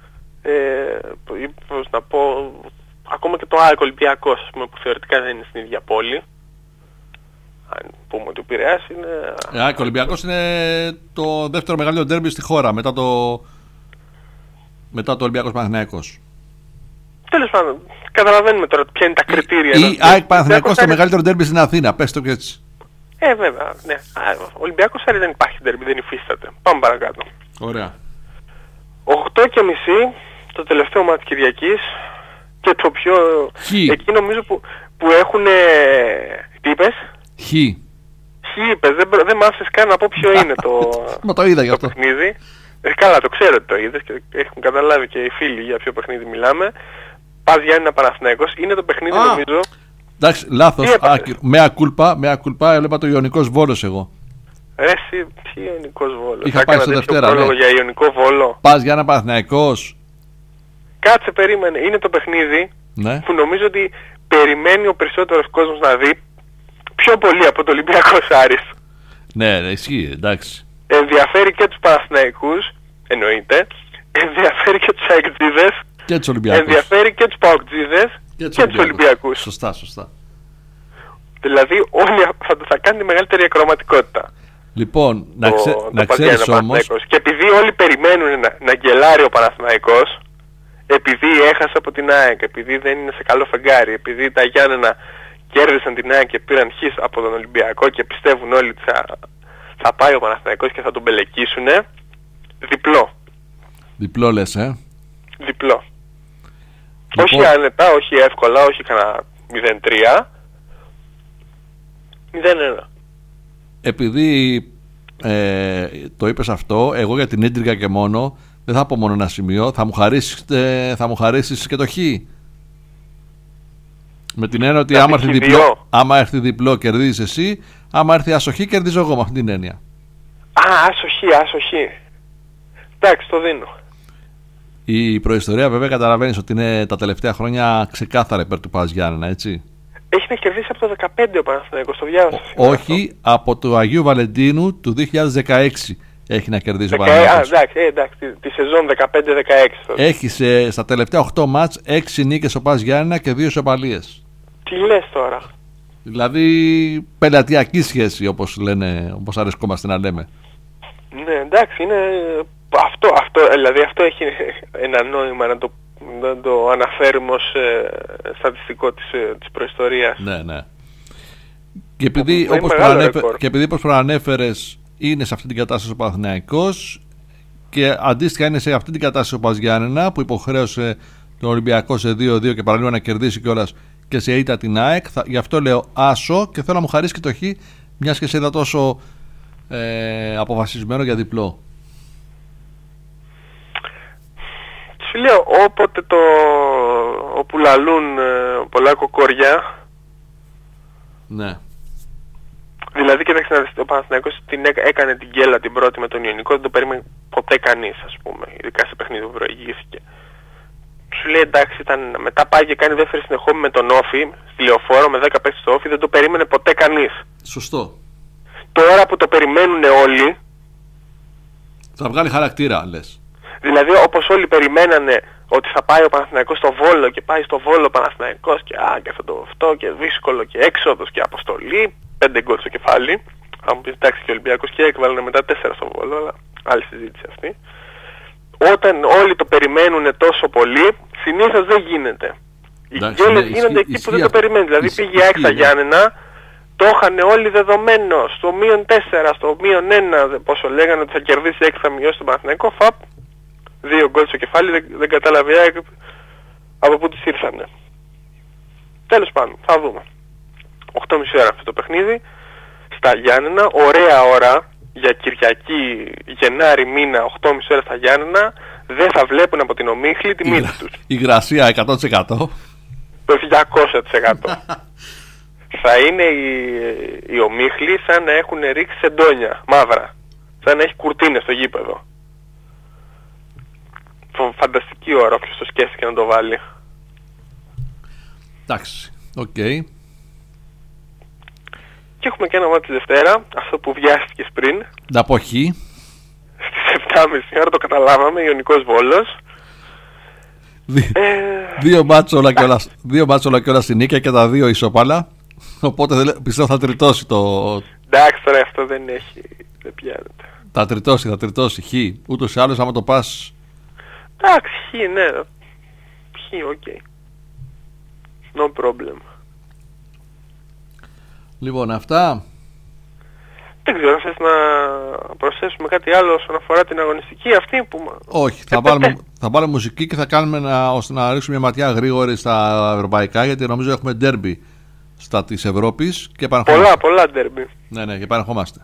πώς να πω, ακόμα και το ΑΕΚ Ολυμπιακός, που θεωρητικά δεν είναι στην ίδια πόλη. Αν πούμε ότι ο Πειραιάς είναι... ΑΕΚ Ολυμπιακός είναι το δεύτερο μεγαλύτερο ντέρμπι στη χώρα, μετά το Ολυμπιακός Παναθηναϊκός. Τέλος πάντων, καταλαβαίνουμε τώρα ποια είναι τα κριτήρια. Ή ΑΕΚ Παναθηναϊκός το μεγαλύτερο ντέρμπι στην Αθήνα, πες το και έτσι. Βέβαια, ναι. Ο Ολυμπιακός Άρη δεν υπάρχει ντέρμπι, δεν υφίσταται. Πάμε παρακάτω. Ωραία. 8:30 το τελευταίο μάτι Κυριακής και το πιο... Εκεί νομίζω που έχουν... Τι είπες? Χ είπες, δεν μ' άφησες καν να πω ποιο είναι το είδα γι' αυτό. Παιχνίδι. Καλά, το ξέρω ότι το είδες και έχουν καταλάβει και οι φίλοι για ποιο παιχνίδι μιλάμε. Πας Γιάννηνα Παναθηναϊκός, είναι το παιχνίδι νομίζω... Εντάξει, λάθος. Μea culpa, έβλεπα το Ιωνικός Βόλος εγώ. Εσύ, τι Ιωνικός Βόλος? Είχα πάει στο Δευτέρα, ναι. Για Ιωνικό Βόλο. Πας Γιάννηνα Παναθηναϊκός. Κάτσε, περίμενε. Είναι το παιχνίδι που νομίζω ότι περιμένει ο περισσότερος κόσμος να δει πιο πολύ από το Ολυμπιακός Άρης. Ναι, ισχύει, εντάξει. Ενδιαφέρει και τους Παναθηναϊκούς, εννοείται. Ενδιαφέρει και τους Αεκτζίδες. Και τους Ολυμπιακούς. Ενδιαφέρει και τους Παοκτζίδες. Και τους Ολυμπιακούς. Σωστά. Δηλαδή όλοι θα κάνει τη μεγαλύτερη ακροματικότητα. Λοιπόν, να ξέρεις όμως... Και επειδή όλοι περιμένουν να γκελάρει ο Παναθηναϊκός, επειδή έχασε από την ΑΕΚ, επειδή δεν είναι σε καλό φεγγάρι, επειδή τα Γιάννενα κέρδισαν την ΑΕΚ και πήραν χ από τον Ολυμπιακό και πιστεύουν όλοι ότι θα πάει ο Παναθηναϊκός και θα τον μπελεκίσουνε, Διπλό. Διπλό λες, Διπλό. Λοιπόν. Όχι άνετα, όχι εύκολα, όχι κανένα 0-3. 0-1. Επειδή το είπες αυτό, εγώ για την ίντριγκα και μόνο δεν θα πω μόνο ένα σημείο, θα μου χαρίσεις και το χ. Με την έννοια ότι άμα έρθει διπλό κερδίζεις εσύ, άμα έρθει άσοχη κερδίζω εγώ, με αυτή την έννοια. Άσοχη. Εντάξει, το δίνω. Η προϊστορία βέβαια καταλαβαίνεις ότι είναι τα τελευταία χρόνια ξεκάθαρα υπέρ του Πας Γιάννενα, έτσι. Έχει να κερδίσει από το 15 ο Παναθηναϊκός, το διάβασα. Όχι, από το Αγίου Βαλεντίνου του 2016 έχει να κερδίσει ο Παναθηναϊκός. Εντάξει, τη σεζόν 15-16. Έχει στα τελευταία 8 μάτς 6 νίκες ο Πας Γιάννενα και 2 ισοπαλίες. Τι λες τώρα. Δηλαδή πελατειακή σχέση, όπως αρεσκόμαστε να λέμε. Ναι, εντάξει, είναι δηλαδή αυτό έχει ένα νόημα να το αναφέρουμε ως στατιστικό της προϊστορίας. Ναι. Και επειδή όπως προανέφερες είναι σε αυτή την κατάσταση ο Παναθηναϊκός και αντίστοιχα είναι σε αυτή την κατάσταση ο Πας Γιάννενα που υποχρέωσε τον Ολυμπιακό σε 2-2 και παραλίγο να κερδίσει κιόλας και σε ήττα την ΑΕΚ, γι' αυτό λέω άσο και θέλω να μου χαρίσει και το χ, μιας και σε είδα τόσο αποφασισμένο για διπλό. Σου λέω, όποτε όπου λαλούν πολλά κοκόρια. Ναι. Δηλαδή, κοίταξε να δεις, ο Παναθηναϊκός έκανε την γκέλα την πρώτη με τον Ιωνικό, δεν το περίμενε ποτέ κανείς, ας πούμε, ειδικά σε παιχνίδι που προηγήθηκε. Σου λέει εντάξει, μετά πάει και κάνει δεύτερη συνεχόμενη με τον Όφη, στη Λεωφόρο με 10 παίκτες στο Όφη, δεν το περίμενε ποτέ κανείς. Σωστό. Τώρα που το περιμένουν όλοι, θα βγάλει χαρακτήρα, λες. Δηλαδή όπως όλοι περιμένανε ότι θα πάει ο Παναθηναϊκός στο Βόλο και πάει στο Βόλο ο Παναθηναϊκός και αυτό και δύσκολο και έξοδος και αποστολή, 5 γκολ στο κεφάλι. Θα μου πεις εντάξει και ο Ολυμπιακός και έβαλε μετά 4 στο Βόλο, αλλά άλλη συζήτηση αυτή. Όταν όλοι το περιμένουν τόσο πολύ, συνήθως δεν γίνεται. Οι γκέλες γίνονται εκεί που δεν το περιμένουν. Δηλαδή πήγε η ΑΕΚ στα Γιάννενα, το είχαν όλοι δεδομένο στο -4, στο -1, πόσο λέγανε ότι θα κερδίσει 6, θα μειώσει τον Παναθηναϊκό, 2 γκολ στο κεφάλι, δεν κατάλαβε από πού τις ήρθανε. Τέλος πάντων, θα δούμε. 8.30 ώρα αυτό το παιχνίδι, στα Γιάννενα, ωραία ώρα, για Κυριακή, Γενάρη μήνα, 8.30 ώρα στα Γιάννενα, δεν θα βλέπουν από την ομίχλη τη μύτη τους. Υγρασία 100%. Το 200%. Θα είναι οι ομίχλοι σαν να έχουν ρίξει σεντόνια, μαύρα. Σαν να έχει κουρτίνες στο γήπεδο. Φανταστική ώρα, όποιος το σκέφτηκε να το βάλει. Εντάξει, οκ. Και έχουμε και ένα μάτι τη Δευτέρα, αυτό που βιάστηκες πριν. Να πω χ. Στις 7.30 ώρα το καταλάβαμε, Ιωνικός Βόλος. Δύο μάτσο όλα και όλα στην νίκη και τα δύο ισοπάλα. Οπότε πιστεύω θα τριτώσει το... Εντάξει τώρα αυτό δεν πιάνεται. Θα τριτώσει χ. Ούτως ή άλλως άμα το πας... Εντάξει, χ, ναι. Χ, οκ. No problem. Λοιπόν, αυτά. Δεν ξέρω αν θες να προσθέσουμε κάτι άλλο όσον αφορά την αγωνιστική αυτή που... Όχι, θα βάλουμε μουσική και θα κάνουμε ώστε να ρίξουμε μια ματιά γρήγορη στα ευρωπαϊκά, γιατί νομίζω έχουμε ντέρμπι στα της Ευρώπης και πολλά ντέρμπι. Ναι, και επανερχόμαστε.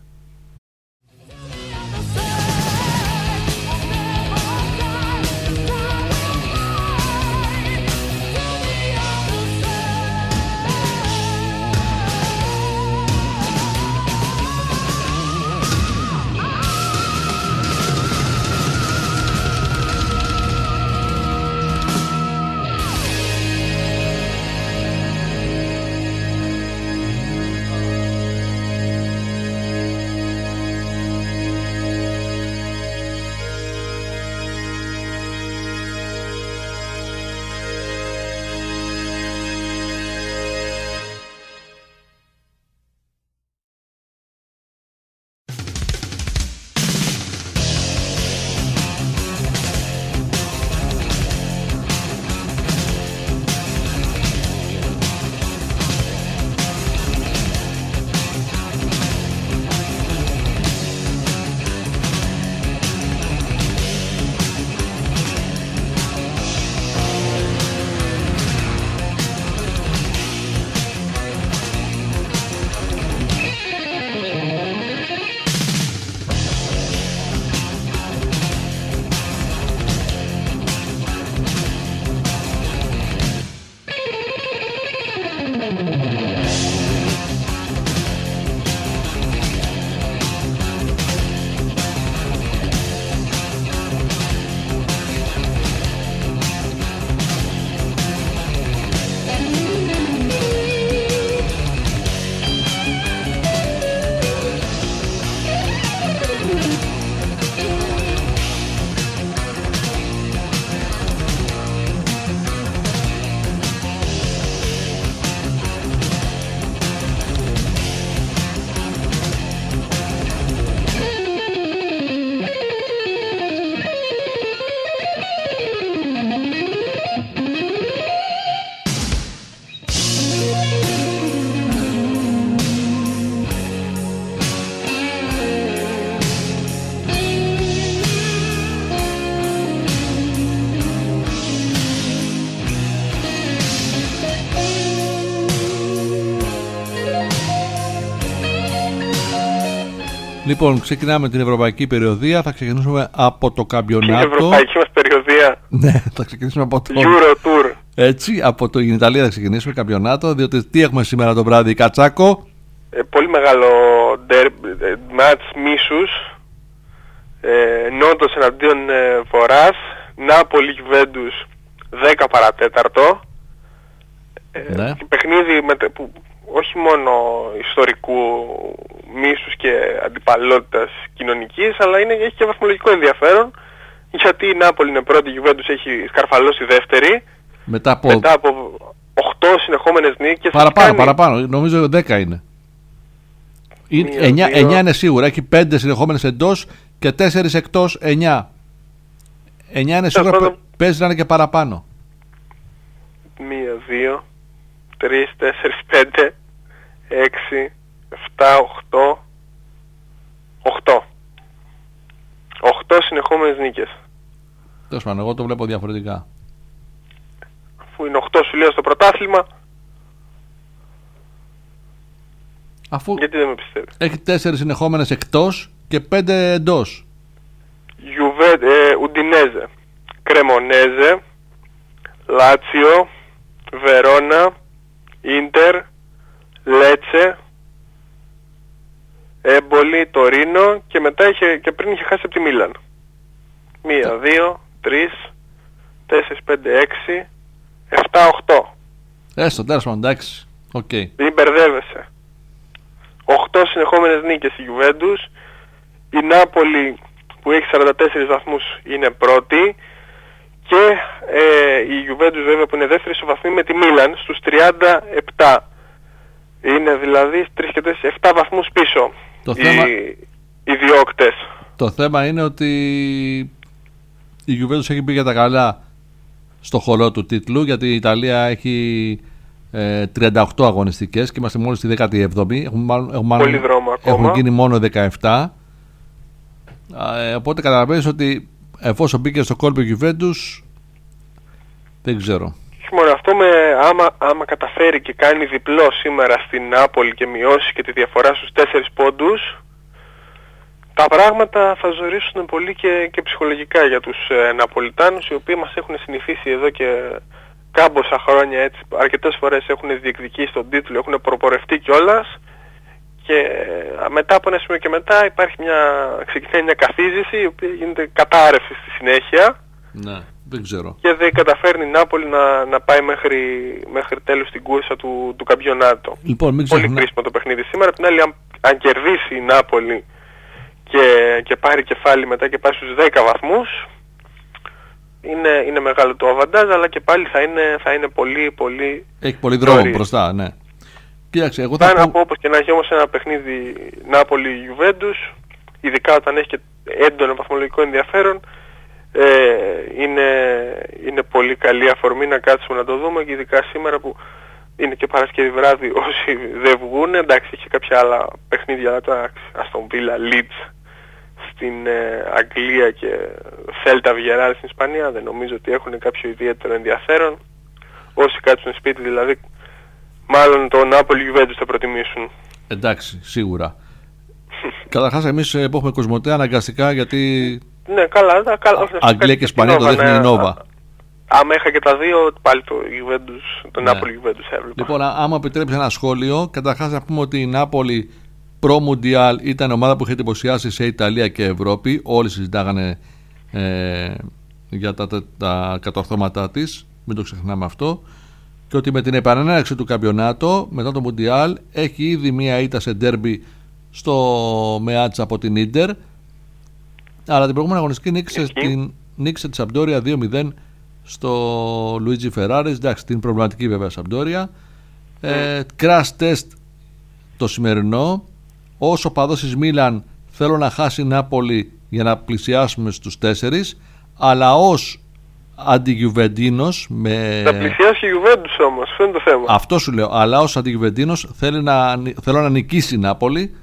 Λοιπόν, ξεκινάμε την ευρωπαϊκή περιοδία. Θα ξεκινήσουμε από το καμπιονάτο. Την ευρωπαϊκή μας περιοδία. Ναι, θα ξεκινήσουμε από το Euro Tour. Έτσι, από το Ιταλία θα ξεκινήσουμε καμπιονάτο. Διότι τι έχουμε σήμερα το βράδυ, Κατσάκο? Πολύ μεγάλο μάτς μίσους. Νότος εναντίον Βορράς. Νάπολη Γιουβέντους 10 παρατέταρτο. Ναι. Παιχνίδι που όχι μόνο ιστορικού μίσους και αντιπαλότητας κοινωνικής, αλλά έχει και βαθμολογικό ενδιαφέρον, γιατί η Νάπολη είναι πρώτη, η Γιουβέντους έχει σκαρφαλώσει δεύτερη μετά από 8 συνεχόμενες νίκες. Παραπάνω, νομίζω 10 είναι. 9 είναι σίγουρα, έχει 5 συνεχόμενες εντός και 4 εκτός, 9 είναι σίγουρα, παίζει να είναι και παραπάνω. 1, 2, 3, 4, 5, 6, 7, 8. 8 συνεχόμενες νίκες. Τέλος πάντων, εγώ το βλέπω διαφορετικά. Αφού είναι 8 σου λέω στο πρωτάθλημα, γιατί δεν με πιστεύεις? Έχει 4 συνεχόμενες εκτός και 5 εντός. Ουντινέζε, Κρεμονέζε, Λάτσιο, Βερόνα, Ίντερ, Λέτσε, Έμπολη, Τωρίνο και μετά και πριν είχε χάσει από τη Μίλαν. 1, 2, 3, 4, 5, 6, 7, 8. Έστω, τέλος πάντων, εντάξει. Okay. Μην μπερδεύεσαι. 8 συνεχόμενες νίκες η Γιουβέντους. Η Νάπολη που έχει 44 βαθμούς είναι πρώτη. Και η Γιουβέντους βέβαια που είναι δεύτερη στο βαθμί με τη Μίλαν στους 37. Είναι δηλαδή 3 και 4, 7 βαθμούς πίσω οι διώκτες. Το θέμα είναι ότι η Γιουβέντους έχει πει για τα καλά στο χορό του τίτλου, γιατί η Ιταλία έχει 38 αγωνιστικές και είμαστε μόλις στη 17η. Πολύ δρόμο ακόμα. Έχουν γίνει μόνο 17. Οπότε καταλαβαίνεις ότι εφόσον μπήκε στο κόλπο Γιουβέντους, δεν ξέρω. Μόνο αυτό, άμα καταφέρει και κάνει διπλό σήμερα στην Νάπολη και μειώσει και τη διαφορά στους 4 πόντους, τα πράγματα θα ζορίσουν πολύ και ψυχολογικά για τους Ναπολιτάνους, οι οποίοι μας έχουν συνηθίσει εδώ και κάμποσα χρόνια έτσι. Αρκετές φορές έχουν διεκδικήσει τον τίτλο, έχουν προπορευτεί κιόλας και μετά από ένα σημείο και μετά ξεκινάει μια καθίζηση η οποία γίνεται κατάρρευση στη συνέχεια. Ναι, δεν ξέρω. Και δεν καταφέρνει η Νάπολη να πάει μέχρι τέλος την κούρσα του καμπιονάτο. Λοιπόν, πολύ κρίσιμο το παιχνίδι σήμερα. Την άλλη, αν κερδίσει η Νάπολη και πάρει κεφάλι μετά και πάει στους 10 βαθμούς, είναι μεγάλο το αβαντάζ, αλλά και πάλι θα είναι πολύ έχει πολύ δρόμο μπροστά, ναι. Κοίταξε, εγώ θα πω όπως και να έχει όμως ένα παιχνίδι Νάπολη-Γιουβέντους, ειδικά όταν έχει και έντονο βαθμολογικό ενδιαφέρον, είναι πολύ καλή αφορμή να κάτσουμε να το δούμε, και ειδικά σήμερα που είναι και Παρασκευή βράδυ, όσοι δεν βγουν, εντάξει, είχε κάποια άλλα παιχνίδια, αλλά Αστον Βίλα, Λίτς στην Αγγλία και Θέλτα Βιγεράλ στην Ισπανία, δεν νομίζω ότι έχουν κάποιο ιδιαίτερο ενδιαφέρον. Όσοι κάτσουν σπίτι δηλαδή, μάλλον το Νάπολη Γιουβέντους θα προτιμήσουν. Εντάξει, σίγουρα. Καταρχάς εμείς που έχουμε Κοσμοτέ αναγκαστικά, γιατί ναι, καλά. Αγγλία και Ισπανία το δείχνει η Νόβα. Άμα είχα και τα δύο, πάλι το Νάπολη Γιουβέντους έβλεπα. Λοιπόν, άμα επιτρέψει ένα σχόλιο, καταρχάς να πούμε ότι η Νάπολη Pro Mundial ήταν ομάδα που είχε εντυπωσιάσει σε Ιταλία και Ευρώπη. Όλοι συζητάγανε για τα κατορθώματά της, μην το ξεχνάμε αυτό. Και ότι με την επανέναρξη του καμπιονάτο μετά το Mundial έχει ήδη μία ήττα σε ντέρμπι στο Μεάτσα από την Ίντερ, αλλά την προηγούμενη αγωνιστική νίκησε τη Σαμπντόρια 2-0 στο Λουίτζι Φεράρες. Εντάξει, την προβληματική βέβαια Σαμπντόρια. Crash test το σημερινό. Όσο παδός της Μίλαν θέλω να χάσει η Νάπολη για να πλησιάσουμε στους 4, αλλά ως αντιγιουβεντίνος θα πλησιάσει η Γιουβέντους όμως, αυτό είναι το θέμα. Αυτό σου λέω, αλλά ως αντιγιουβεντίνος θέλω να νικήσει η Νάπολη,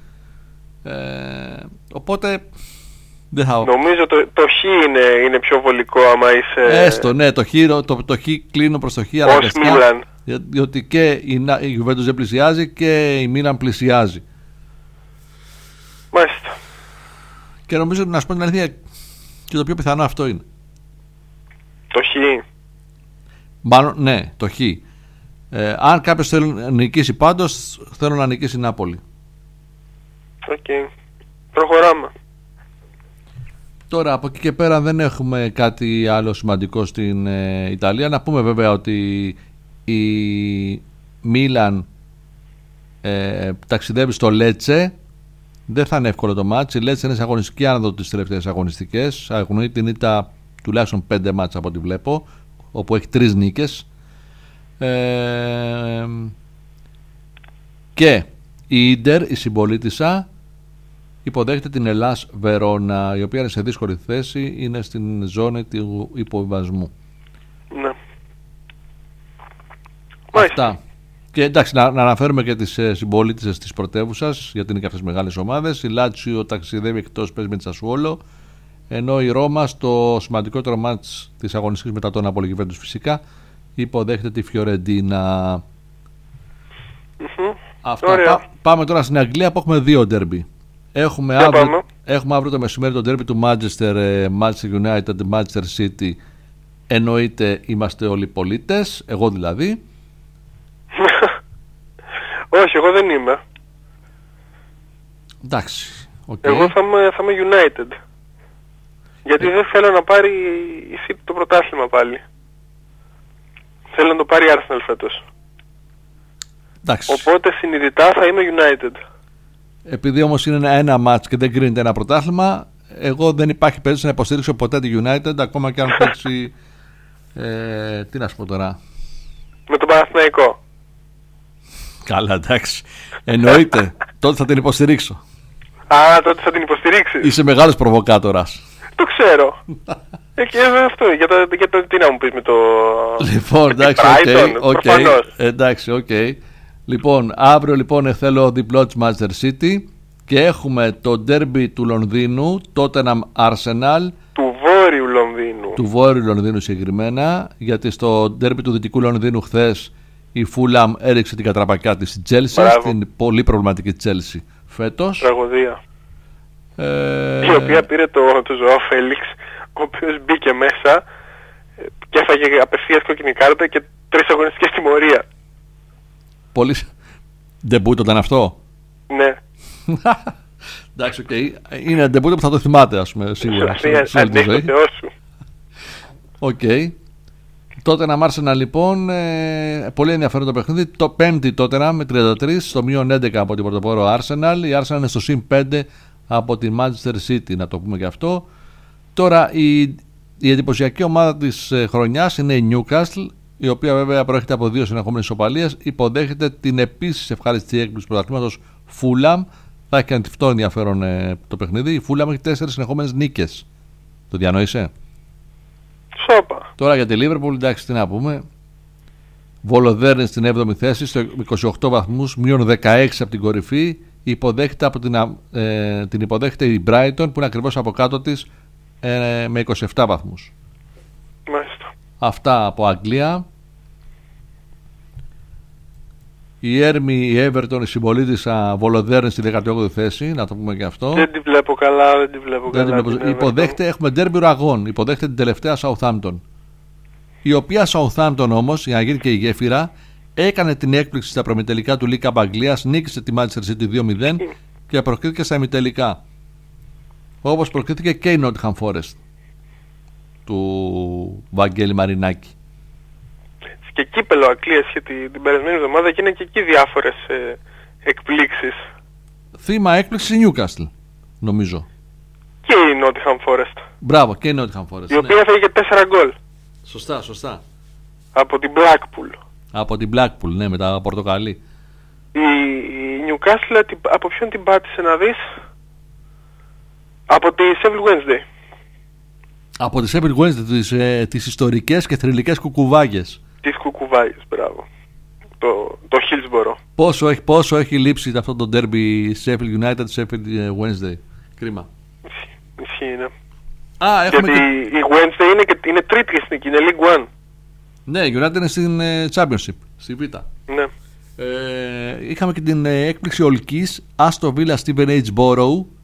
οπότε δεν θα... Νομίζω το χ είναι πιο βολικό άμα είσαι... Έστω, ναι, το χ κλείνω προς το χ ως Μίλαν, διότι και η Γιουβέντους δεν πλησιάζει και η Μίλαν πλησιάζει. Μάλιστα. Και νομίζω, να σου πω την αλήθεια, και το πιο πιθανό αυτό είναι. Το Χ. Μάλλον, ναι, το Χ. Αν κάποιος θέλει να νικήσει, πάντως θέλω να νικήσει η Νάπολη. Οκ. Προχωράμε. Τώρα από εκεί και πέρα δεν έχουμε κάτι άλλο σημαντικό στην Ιταλία. Να πούμε βέβαια ότι η Μίλαν ταξιδεύει στο Λέτσε. Δεν θα είναι εύκολο το μάτς. Η Λέτσε είναι σε αγωνιστική άνοδο τις τελευταίες αγωνιστικές. Αγνοεί την ήττα τουλάχιστον 5 μάτς από ό,τι βλέπω, όπου έχει 3 νίκες. Και η Ίντερ, η συμπολίτισσα, υποδέχεται την Ελλάς Βερόνα, η οποία είναι σε δύσκολη θέση, είναι στην ζώνη του υποβιβασμού. Ναι. Αυτά. Και εντάξει, να αναφέρουμε και τις συμπολίτισσες της πρωτεύουσας, γιατί είναι και αυτές μεγάλες ομάδες. Η Λάτσιο ταξιδεύει εκτός, παίζει με τη Σασουόλο, ενώ η Ρώμα στο σημαντικότερο μάτς της αγωνιστικής μετά τον Νάπολη Γιουβέντους φυσικά υποδέχεται τη Φιωρεντίνα. Αυτά. Πάμε τώρα στην Αγγλία που έχουμε 2 ντέρμπι. Έχουμε αύριο το μεσημέρι το ντέρμπι του Manchester United, Manchester City. Εννοείται είμαστε όλοι πολίτες, εγώ δηλαδή. Όχι, εγώ δεν είμαι. Εντάξει. Okay. Εγώ θα είμαι United. Γιατί δεν θέλω να πάρει η City το πρωτάθλημα πάλι. Θέλω να το πάρει η Arsenal φέτος. Εντάξει. Οπότε συνειδητά θα είμαι United. Επειδή όμως είναι ένα μάτς και δεν κρίνεται ένα πρωτάθλημα, εγώ δεν υπάρχει περίπτωση να υποστήριξω ποτέ τη United, ακόμα και αν παίξει. Τι να σου πω τώρα. Με τον Παναθηναϊκό. Καλά, εντάξει. Εννοείται. Τότε θα την υποστηρίξω. Α, τότε θα την υποστηρίξεις. Είσαι μεγάλος προβοκάτορας. Το ξέρω. Και αυτό, για το τι να μου πεις με το... Λοιπόν, εντάξει, οκ. Λοιπόν, αύριο λοιπόν θέλω διπλό της Manchester City και έχουμε το ντέρμπι του Λονδίνου, Tottenham Arsenal. Του Βόρειου Λονδίνου συγκεκριμένα, γιατί στο ντέρμπι του Δυτικού Λονδίνου χθες η Fulham έριξε την κατραπακιά της στη Chelsea, στην πολύ προβληματική Chelsea φέτος. Τραγωδία. Η οποία πήρε το Ζωάο Φέλιξ, ο οποίος μπήκε μέσα και έφαγε απευθείας κόκκινη κάρτα και 3 αγωνιστικές τιμωρία. Πολύ. Ντεμπούτο ήταν αυτό. Ναι. Εντάξει, οκ. Είναι ντεμπούτο που θα το θυμάται, ας πούμε, σίγουρα. Αν έχει το Θεό σου. Οκ. Τότε να Arsenal λοιπόν, πολύ ενδιαφέρον το παιχνίδι. Το 5η τότε με 33, στο μείον 11 από την πρωτοπόρο Arsenal. Η Arsenal είναι στο συν 5 από τη Manchester City, να το πούμε και αυτό. Τώρα η εντυπωσιακή ομάδα της χρονιάς είναι η Newcastle, η οποία βέβαια προέρχεται από 2 συνεχόμενες ισοπαλίες. Υποδέχεται την επίσης ευχάριστη έκπληξη του πρωταθλήματος Fulham. Θα έχει αντιφτό ενδιαφέρον το παιχνίδι. Η Fulham έχει 4 συνεχόμενες νίκες. Το διανοείσαι? Σόπα. Τώρα για τη Liverpool, εντάξει, τι να πούμε. Βολοδέρνη στην 7η θέση, στο 28 βαθμούς, μείον 16 από την κορυφή. Υποδέχεται την υποδέχεται η Brighton, που είναι ακριβώς από κάτω της, με 27 βαθμούς. Μάλιστα. Αυτά από Αγγλία. Η Έρμη, η Everton, η συμπολίτισσα Βολοδέρνη στη 18η θέση, να το πούμε και αυτό. Δεν τη βλέπω καλά, Υποδέχεται, έχουμε ντέρμπι ουραγών. Υποδέχεται την τελευταία Southampton. Η οποία Southampton όμως, για να γίνει και η γέφυρα, έκανε την έκπληξη στα προμητελικά του League Cup Αγγλίας, νίκησε τη Manchester City 2-0 και προκρίθηκε στα ημιτελικά. Όπως προκρίθηκε και η Nottingham Forest του Βαγγέλη Μαρινάκη. Και κύπελο Αγγλίας την περασμένη εβδομάδα και είναι και εκεί διάφορες εκπλήξεις. Θύμα έκπληξης η Newcastle, νομίζω. Και η Nottingham Forest. Μπράβο, και η Nottingham Forest. Η οποία έφαγε και 4 γκολ. Σωστά. Από την Blackpool. Από την Blackpool, ναι, με τα πορτοκαλί. Η Newcastle από ποιον την πάτησε να δεις? Από τη Sheffield Wednesday. Από τη Sheffield Wednesday, τις ιστορικές και θρυλικές κουκουβάγες. Τις κουκουβάγες, μπράβο. Το Hillsborough. Πόσο έχει λείψει αυτό το derby Sheffield United, Sheffield Wednesday. Κρίμα. Ισχύει, ναι. Γιατί η Wednesday είναι τρίτη στην εκεί, είναι League One. Ναι, η United είναι στην Championship, στη Β. Ναι. Είχαμε και την έκπληξη ολκής Aston Villa Steven H. Borough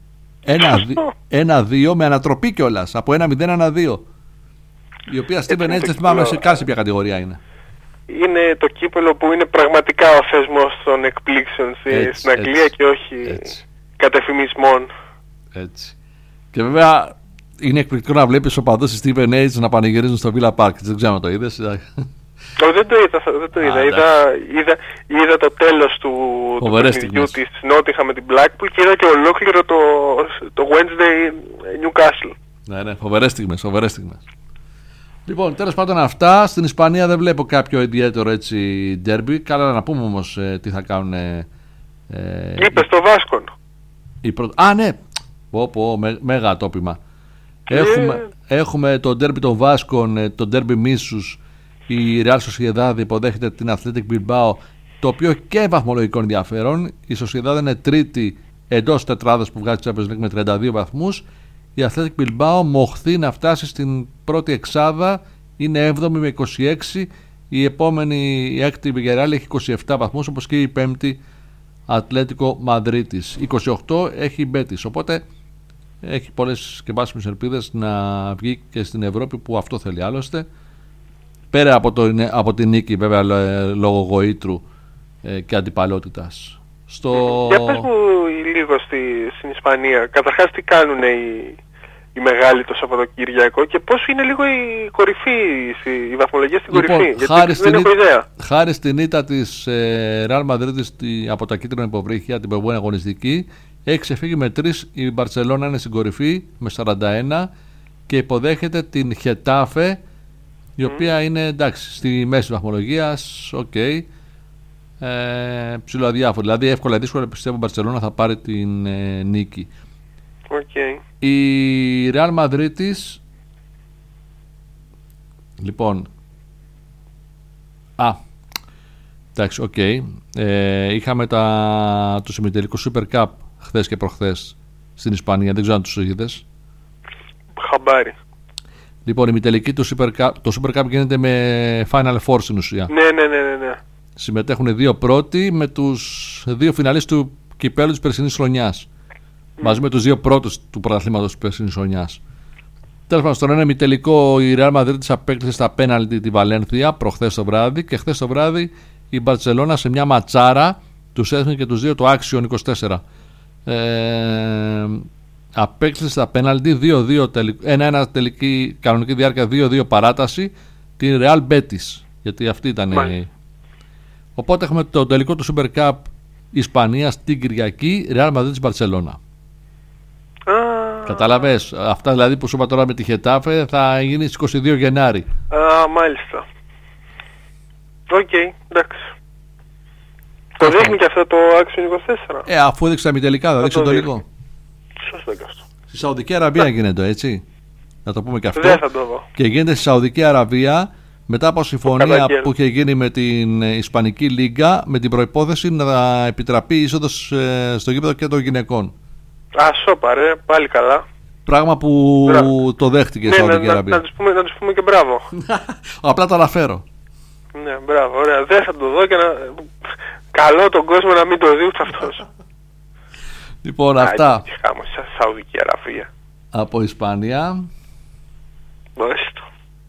1-2 με ανατροπή κιόλας. Από 1-0-1-2. Η οποία Steven Edge δεν θυμάμαι καν σε ποια κατηγορία είναι. Είναι το κύπελο που είναι πραγματικά ο θεσμός των εκπλήξεων στην Αγγλία και όχι κατεφημισμών. Έτσι. Και βέβαια είναι εκπληκτικό να βλέπεις οπαδούς της Steven Edge να πανηγυρίζουν στο Villa Park. Δεν ξέρω αν το είδες. Δεν το είδα. Είδα το τέλος του παιχνιδιού της Νότιχα με την Blackpool και είδα και ολόκληρο το Wednesday Newcastle. Ναι, φοβερές στιγμές. Λοιπόν, τέλος πάντων αυτά. Στην Ισπανία δεν βλέπω κάποιο ιδιαίτερο έτσι derby. Καλά να πούμε όμως τι θα κάνουν. Είπες το Βάσκον. Ναι. Μέγα τόπιμα. Έχουμε το derby των Βάσκων, το derby μίσους. Η Real Sociedad υποδέχεται την Athletic Bilbao, το οποίο και βαθμολογικό ενδιαφέρον. Η Sociedad είναι τρίτη εντός τετράδας που βγάζει Champions League με 32 βαθμούς. Η Athletic Bilbao μοχθεί να φτάσει στην πρώτη εξάδα, είναι 7η με 26. Η επόμενη, η έκτη Villarreal έχει 27 βαθμούς, όπως και η πέμπτη Ατλέτικο Μαδρίτης. 28 η Μπέτις, οπότε έχει πολλές και βάσιμες ελπίδες να βγει και στην Ευρώπη, που αυτό θέλει άλλωστε. Πέρα από την νίκη βέβαια λόγω γοήτρου και αντιπαλότητας. Για πες μου λίγο στην Ισπανία. Καταρχάς τι κάνουν οι μεγάλοι το Σαββατοκύριακο και πώς είναι λίγο η κορυφή, η βαθμολογία στην κορυφή. Γιατί δεν έχω ιδέα. Χάρη στην ήττα της Real Madrid από τα κίτρινα υποβρύχια την προηγούμενη αγωνιστική, έχει ξεφύγει με 3. Η Μπαρσελόνα είναι στην κορυφή με 41 και υποδέχεται την Χετάφε, η οποία είναι εντάξει στη μέση βαθμολογίας, ψιλοαδιάφορη. Δηλαδή εύκολα ή δύσκολα πιστεύω η Μπαρσελόνα θα πάρει την νίκη. Η Real Madrid της, λοιπόν, εντάξει, είχαμε τους ημιτελικούς Super Cup χθες και προχθές στην Ισπανία, δεν ξέρω αν τους είδες. Χαμπάρι. Λοιπόν, η ημιτελική του το Super Cup γίνεται με Final Four στην ουσία. Ναι. Συμμετέχουν οι δύο πρώτοι με τους δύο φιναλίστες του κυπέλλου της περσινής χρονιάς. Μαζί με τους δύο πρώτους του πρωταθλήματος της περσινής χρονιάς. Τέλος πάντων, στον ένα ημιτελικό η Real Madrid της απέκτησε στα πέναλτι τη Βαλένθια προχθές το βράδυ, και χθες το βράδυ η Μπαρτσελώνα σε μια ματσάρα τους έδινε και τους δύο το Action 24. Απέκτησε στα πέναλτι 1-1 τελική κανονική διάρκεια, 2-2 παράταση την Real Betis, γιατί αυτή ήταν οπότε έχουμε το τελικό του Super Cup Ισπανίας την Κυριακή, Real Madrid της Μπαρτσελώνα. Καταλαβες, αυτά δηλαδή που σου είπα τώρα με τη Χετάφε θα γίνει στις 22 Γενάρη. Μάλιστα. Εντάξει. Το δείχνει και αυτό το Action 24. Αφού έδειξε τα μη τελικά θα δείξει το τελικό. Σωστό και αυτό. Στη Σαουδική Αραβία γίνεται, έτσι. Να το πούμε και αυτό. Δεν θα το δω. Και γίνεται στη Σαουδική Αραβία μετά από συμφωνία που είχε γίνει με την Ισπανική Λίγκα, με την προϋπόθεση να επιτραπεί η είσοδος στο γήπεδο και των γυναικών. Σόπα ρε, πάλι καλά. Πράγμα που το δέχτηκε η Σαουδική Αραβία. Να τους πούμε και μπράβο. Απλά το αναφέρω. Ναι, μπράβο, ωραία. Δεν θα το δω και καλό τον κόσμο να μην το δει ούτε αυτός. Λοιπόν, αυτά Χάμος, Σαουδική Αραβία. από Ισπανία. Μάλιστα.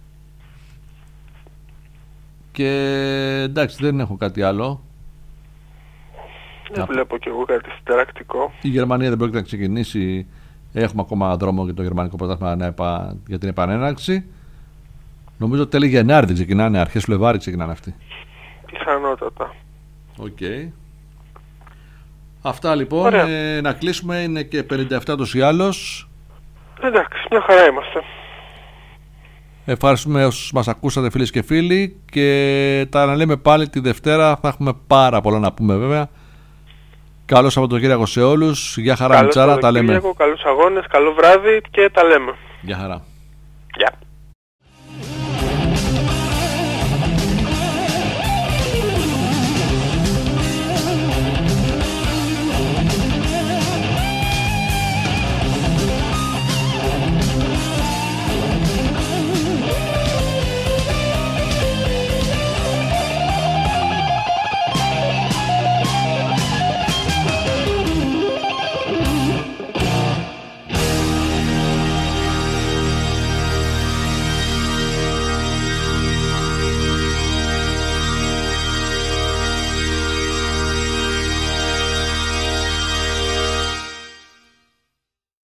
Και εντάξει, δεν έχω κάτι άλλο. Δεν βλέπω κι εγώ κάτι συνταρακτικό. Η Γερμανία δεν πρόκειται να ξεκινήσει. Έχουμε ακόμα δρόμο για το γερμανικό πρωτάθλημα για την επανέναρξη. Νομίζω τέλη Γενάρη δεν ξεκινάνε, αρχές Φλεβάρη ξεκινάνε αυτοί. Πιθανότατα. Αυτά λοιπόν, να κλείσουμε, είναι και 57 τους ή άλλως. Εντάξει, μια χαρά είμαστε. Ευχαριστούμε όσους μας ακούσατε φίλες και φίλοι, και τα αναλέμε πάλι τη Δευτέρα, θα έχουμε πάρα πολλά να πούμε βέβαια. Καλό Σαββατοκύριακο σε όλους, γεια χαρά Μιτσάρα, τα λέμε. Καλούς αγώνες, καλό βράδυ και τα λέμε. Γεια χαρά. Γεια.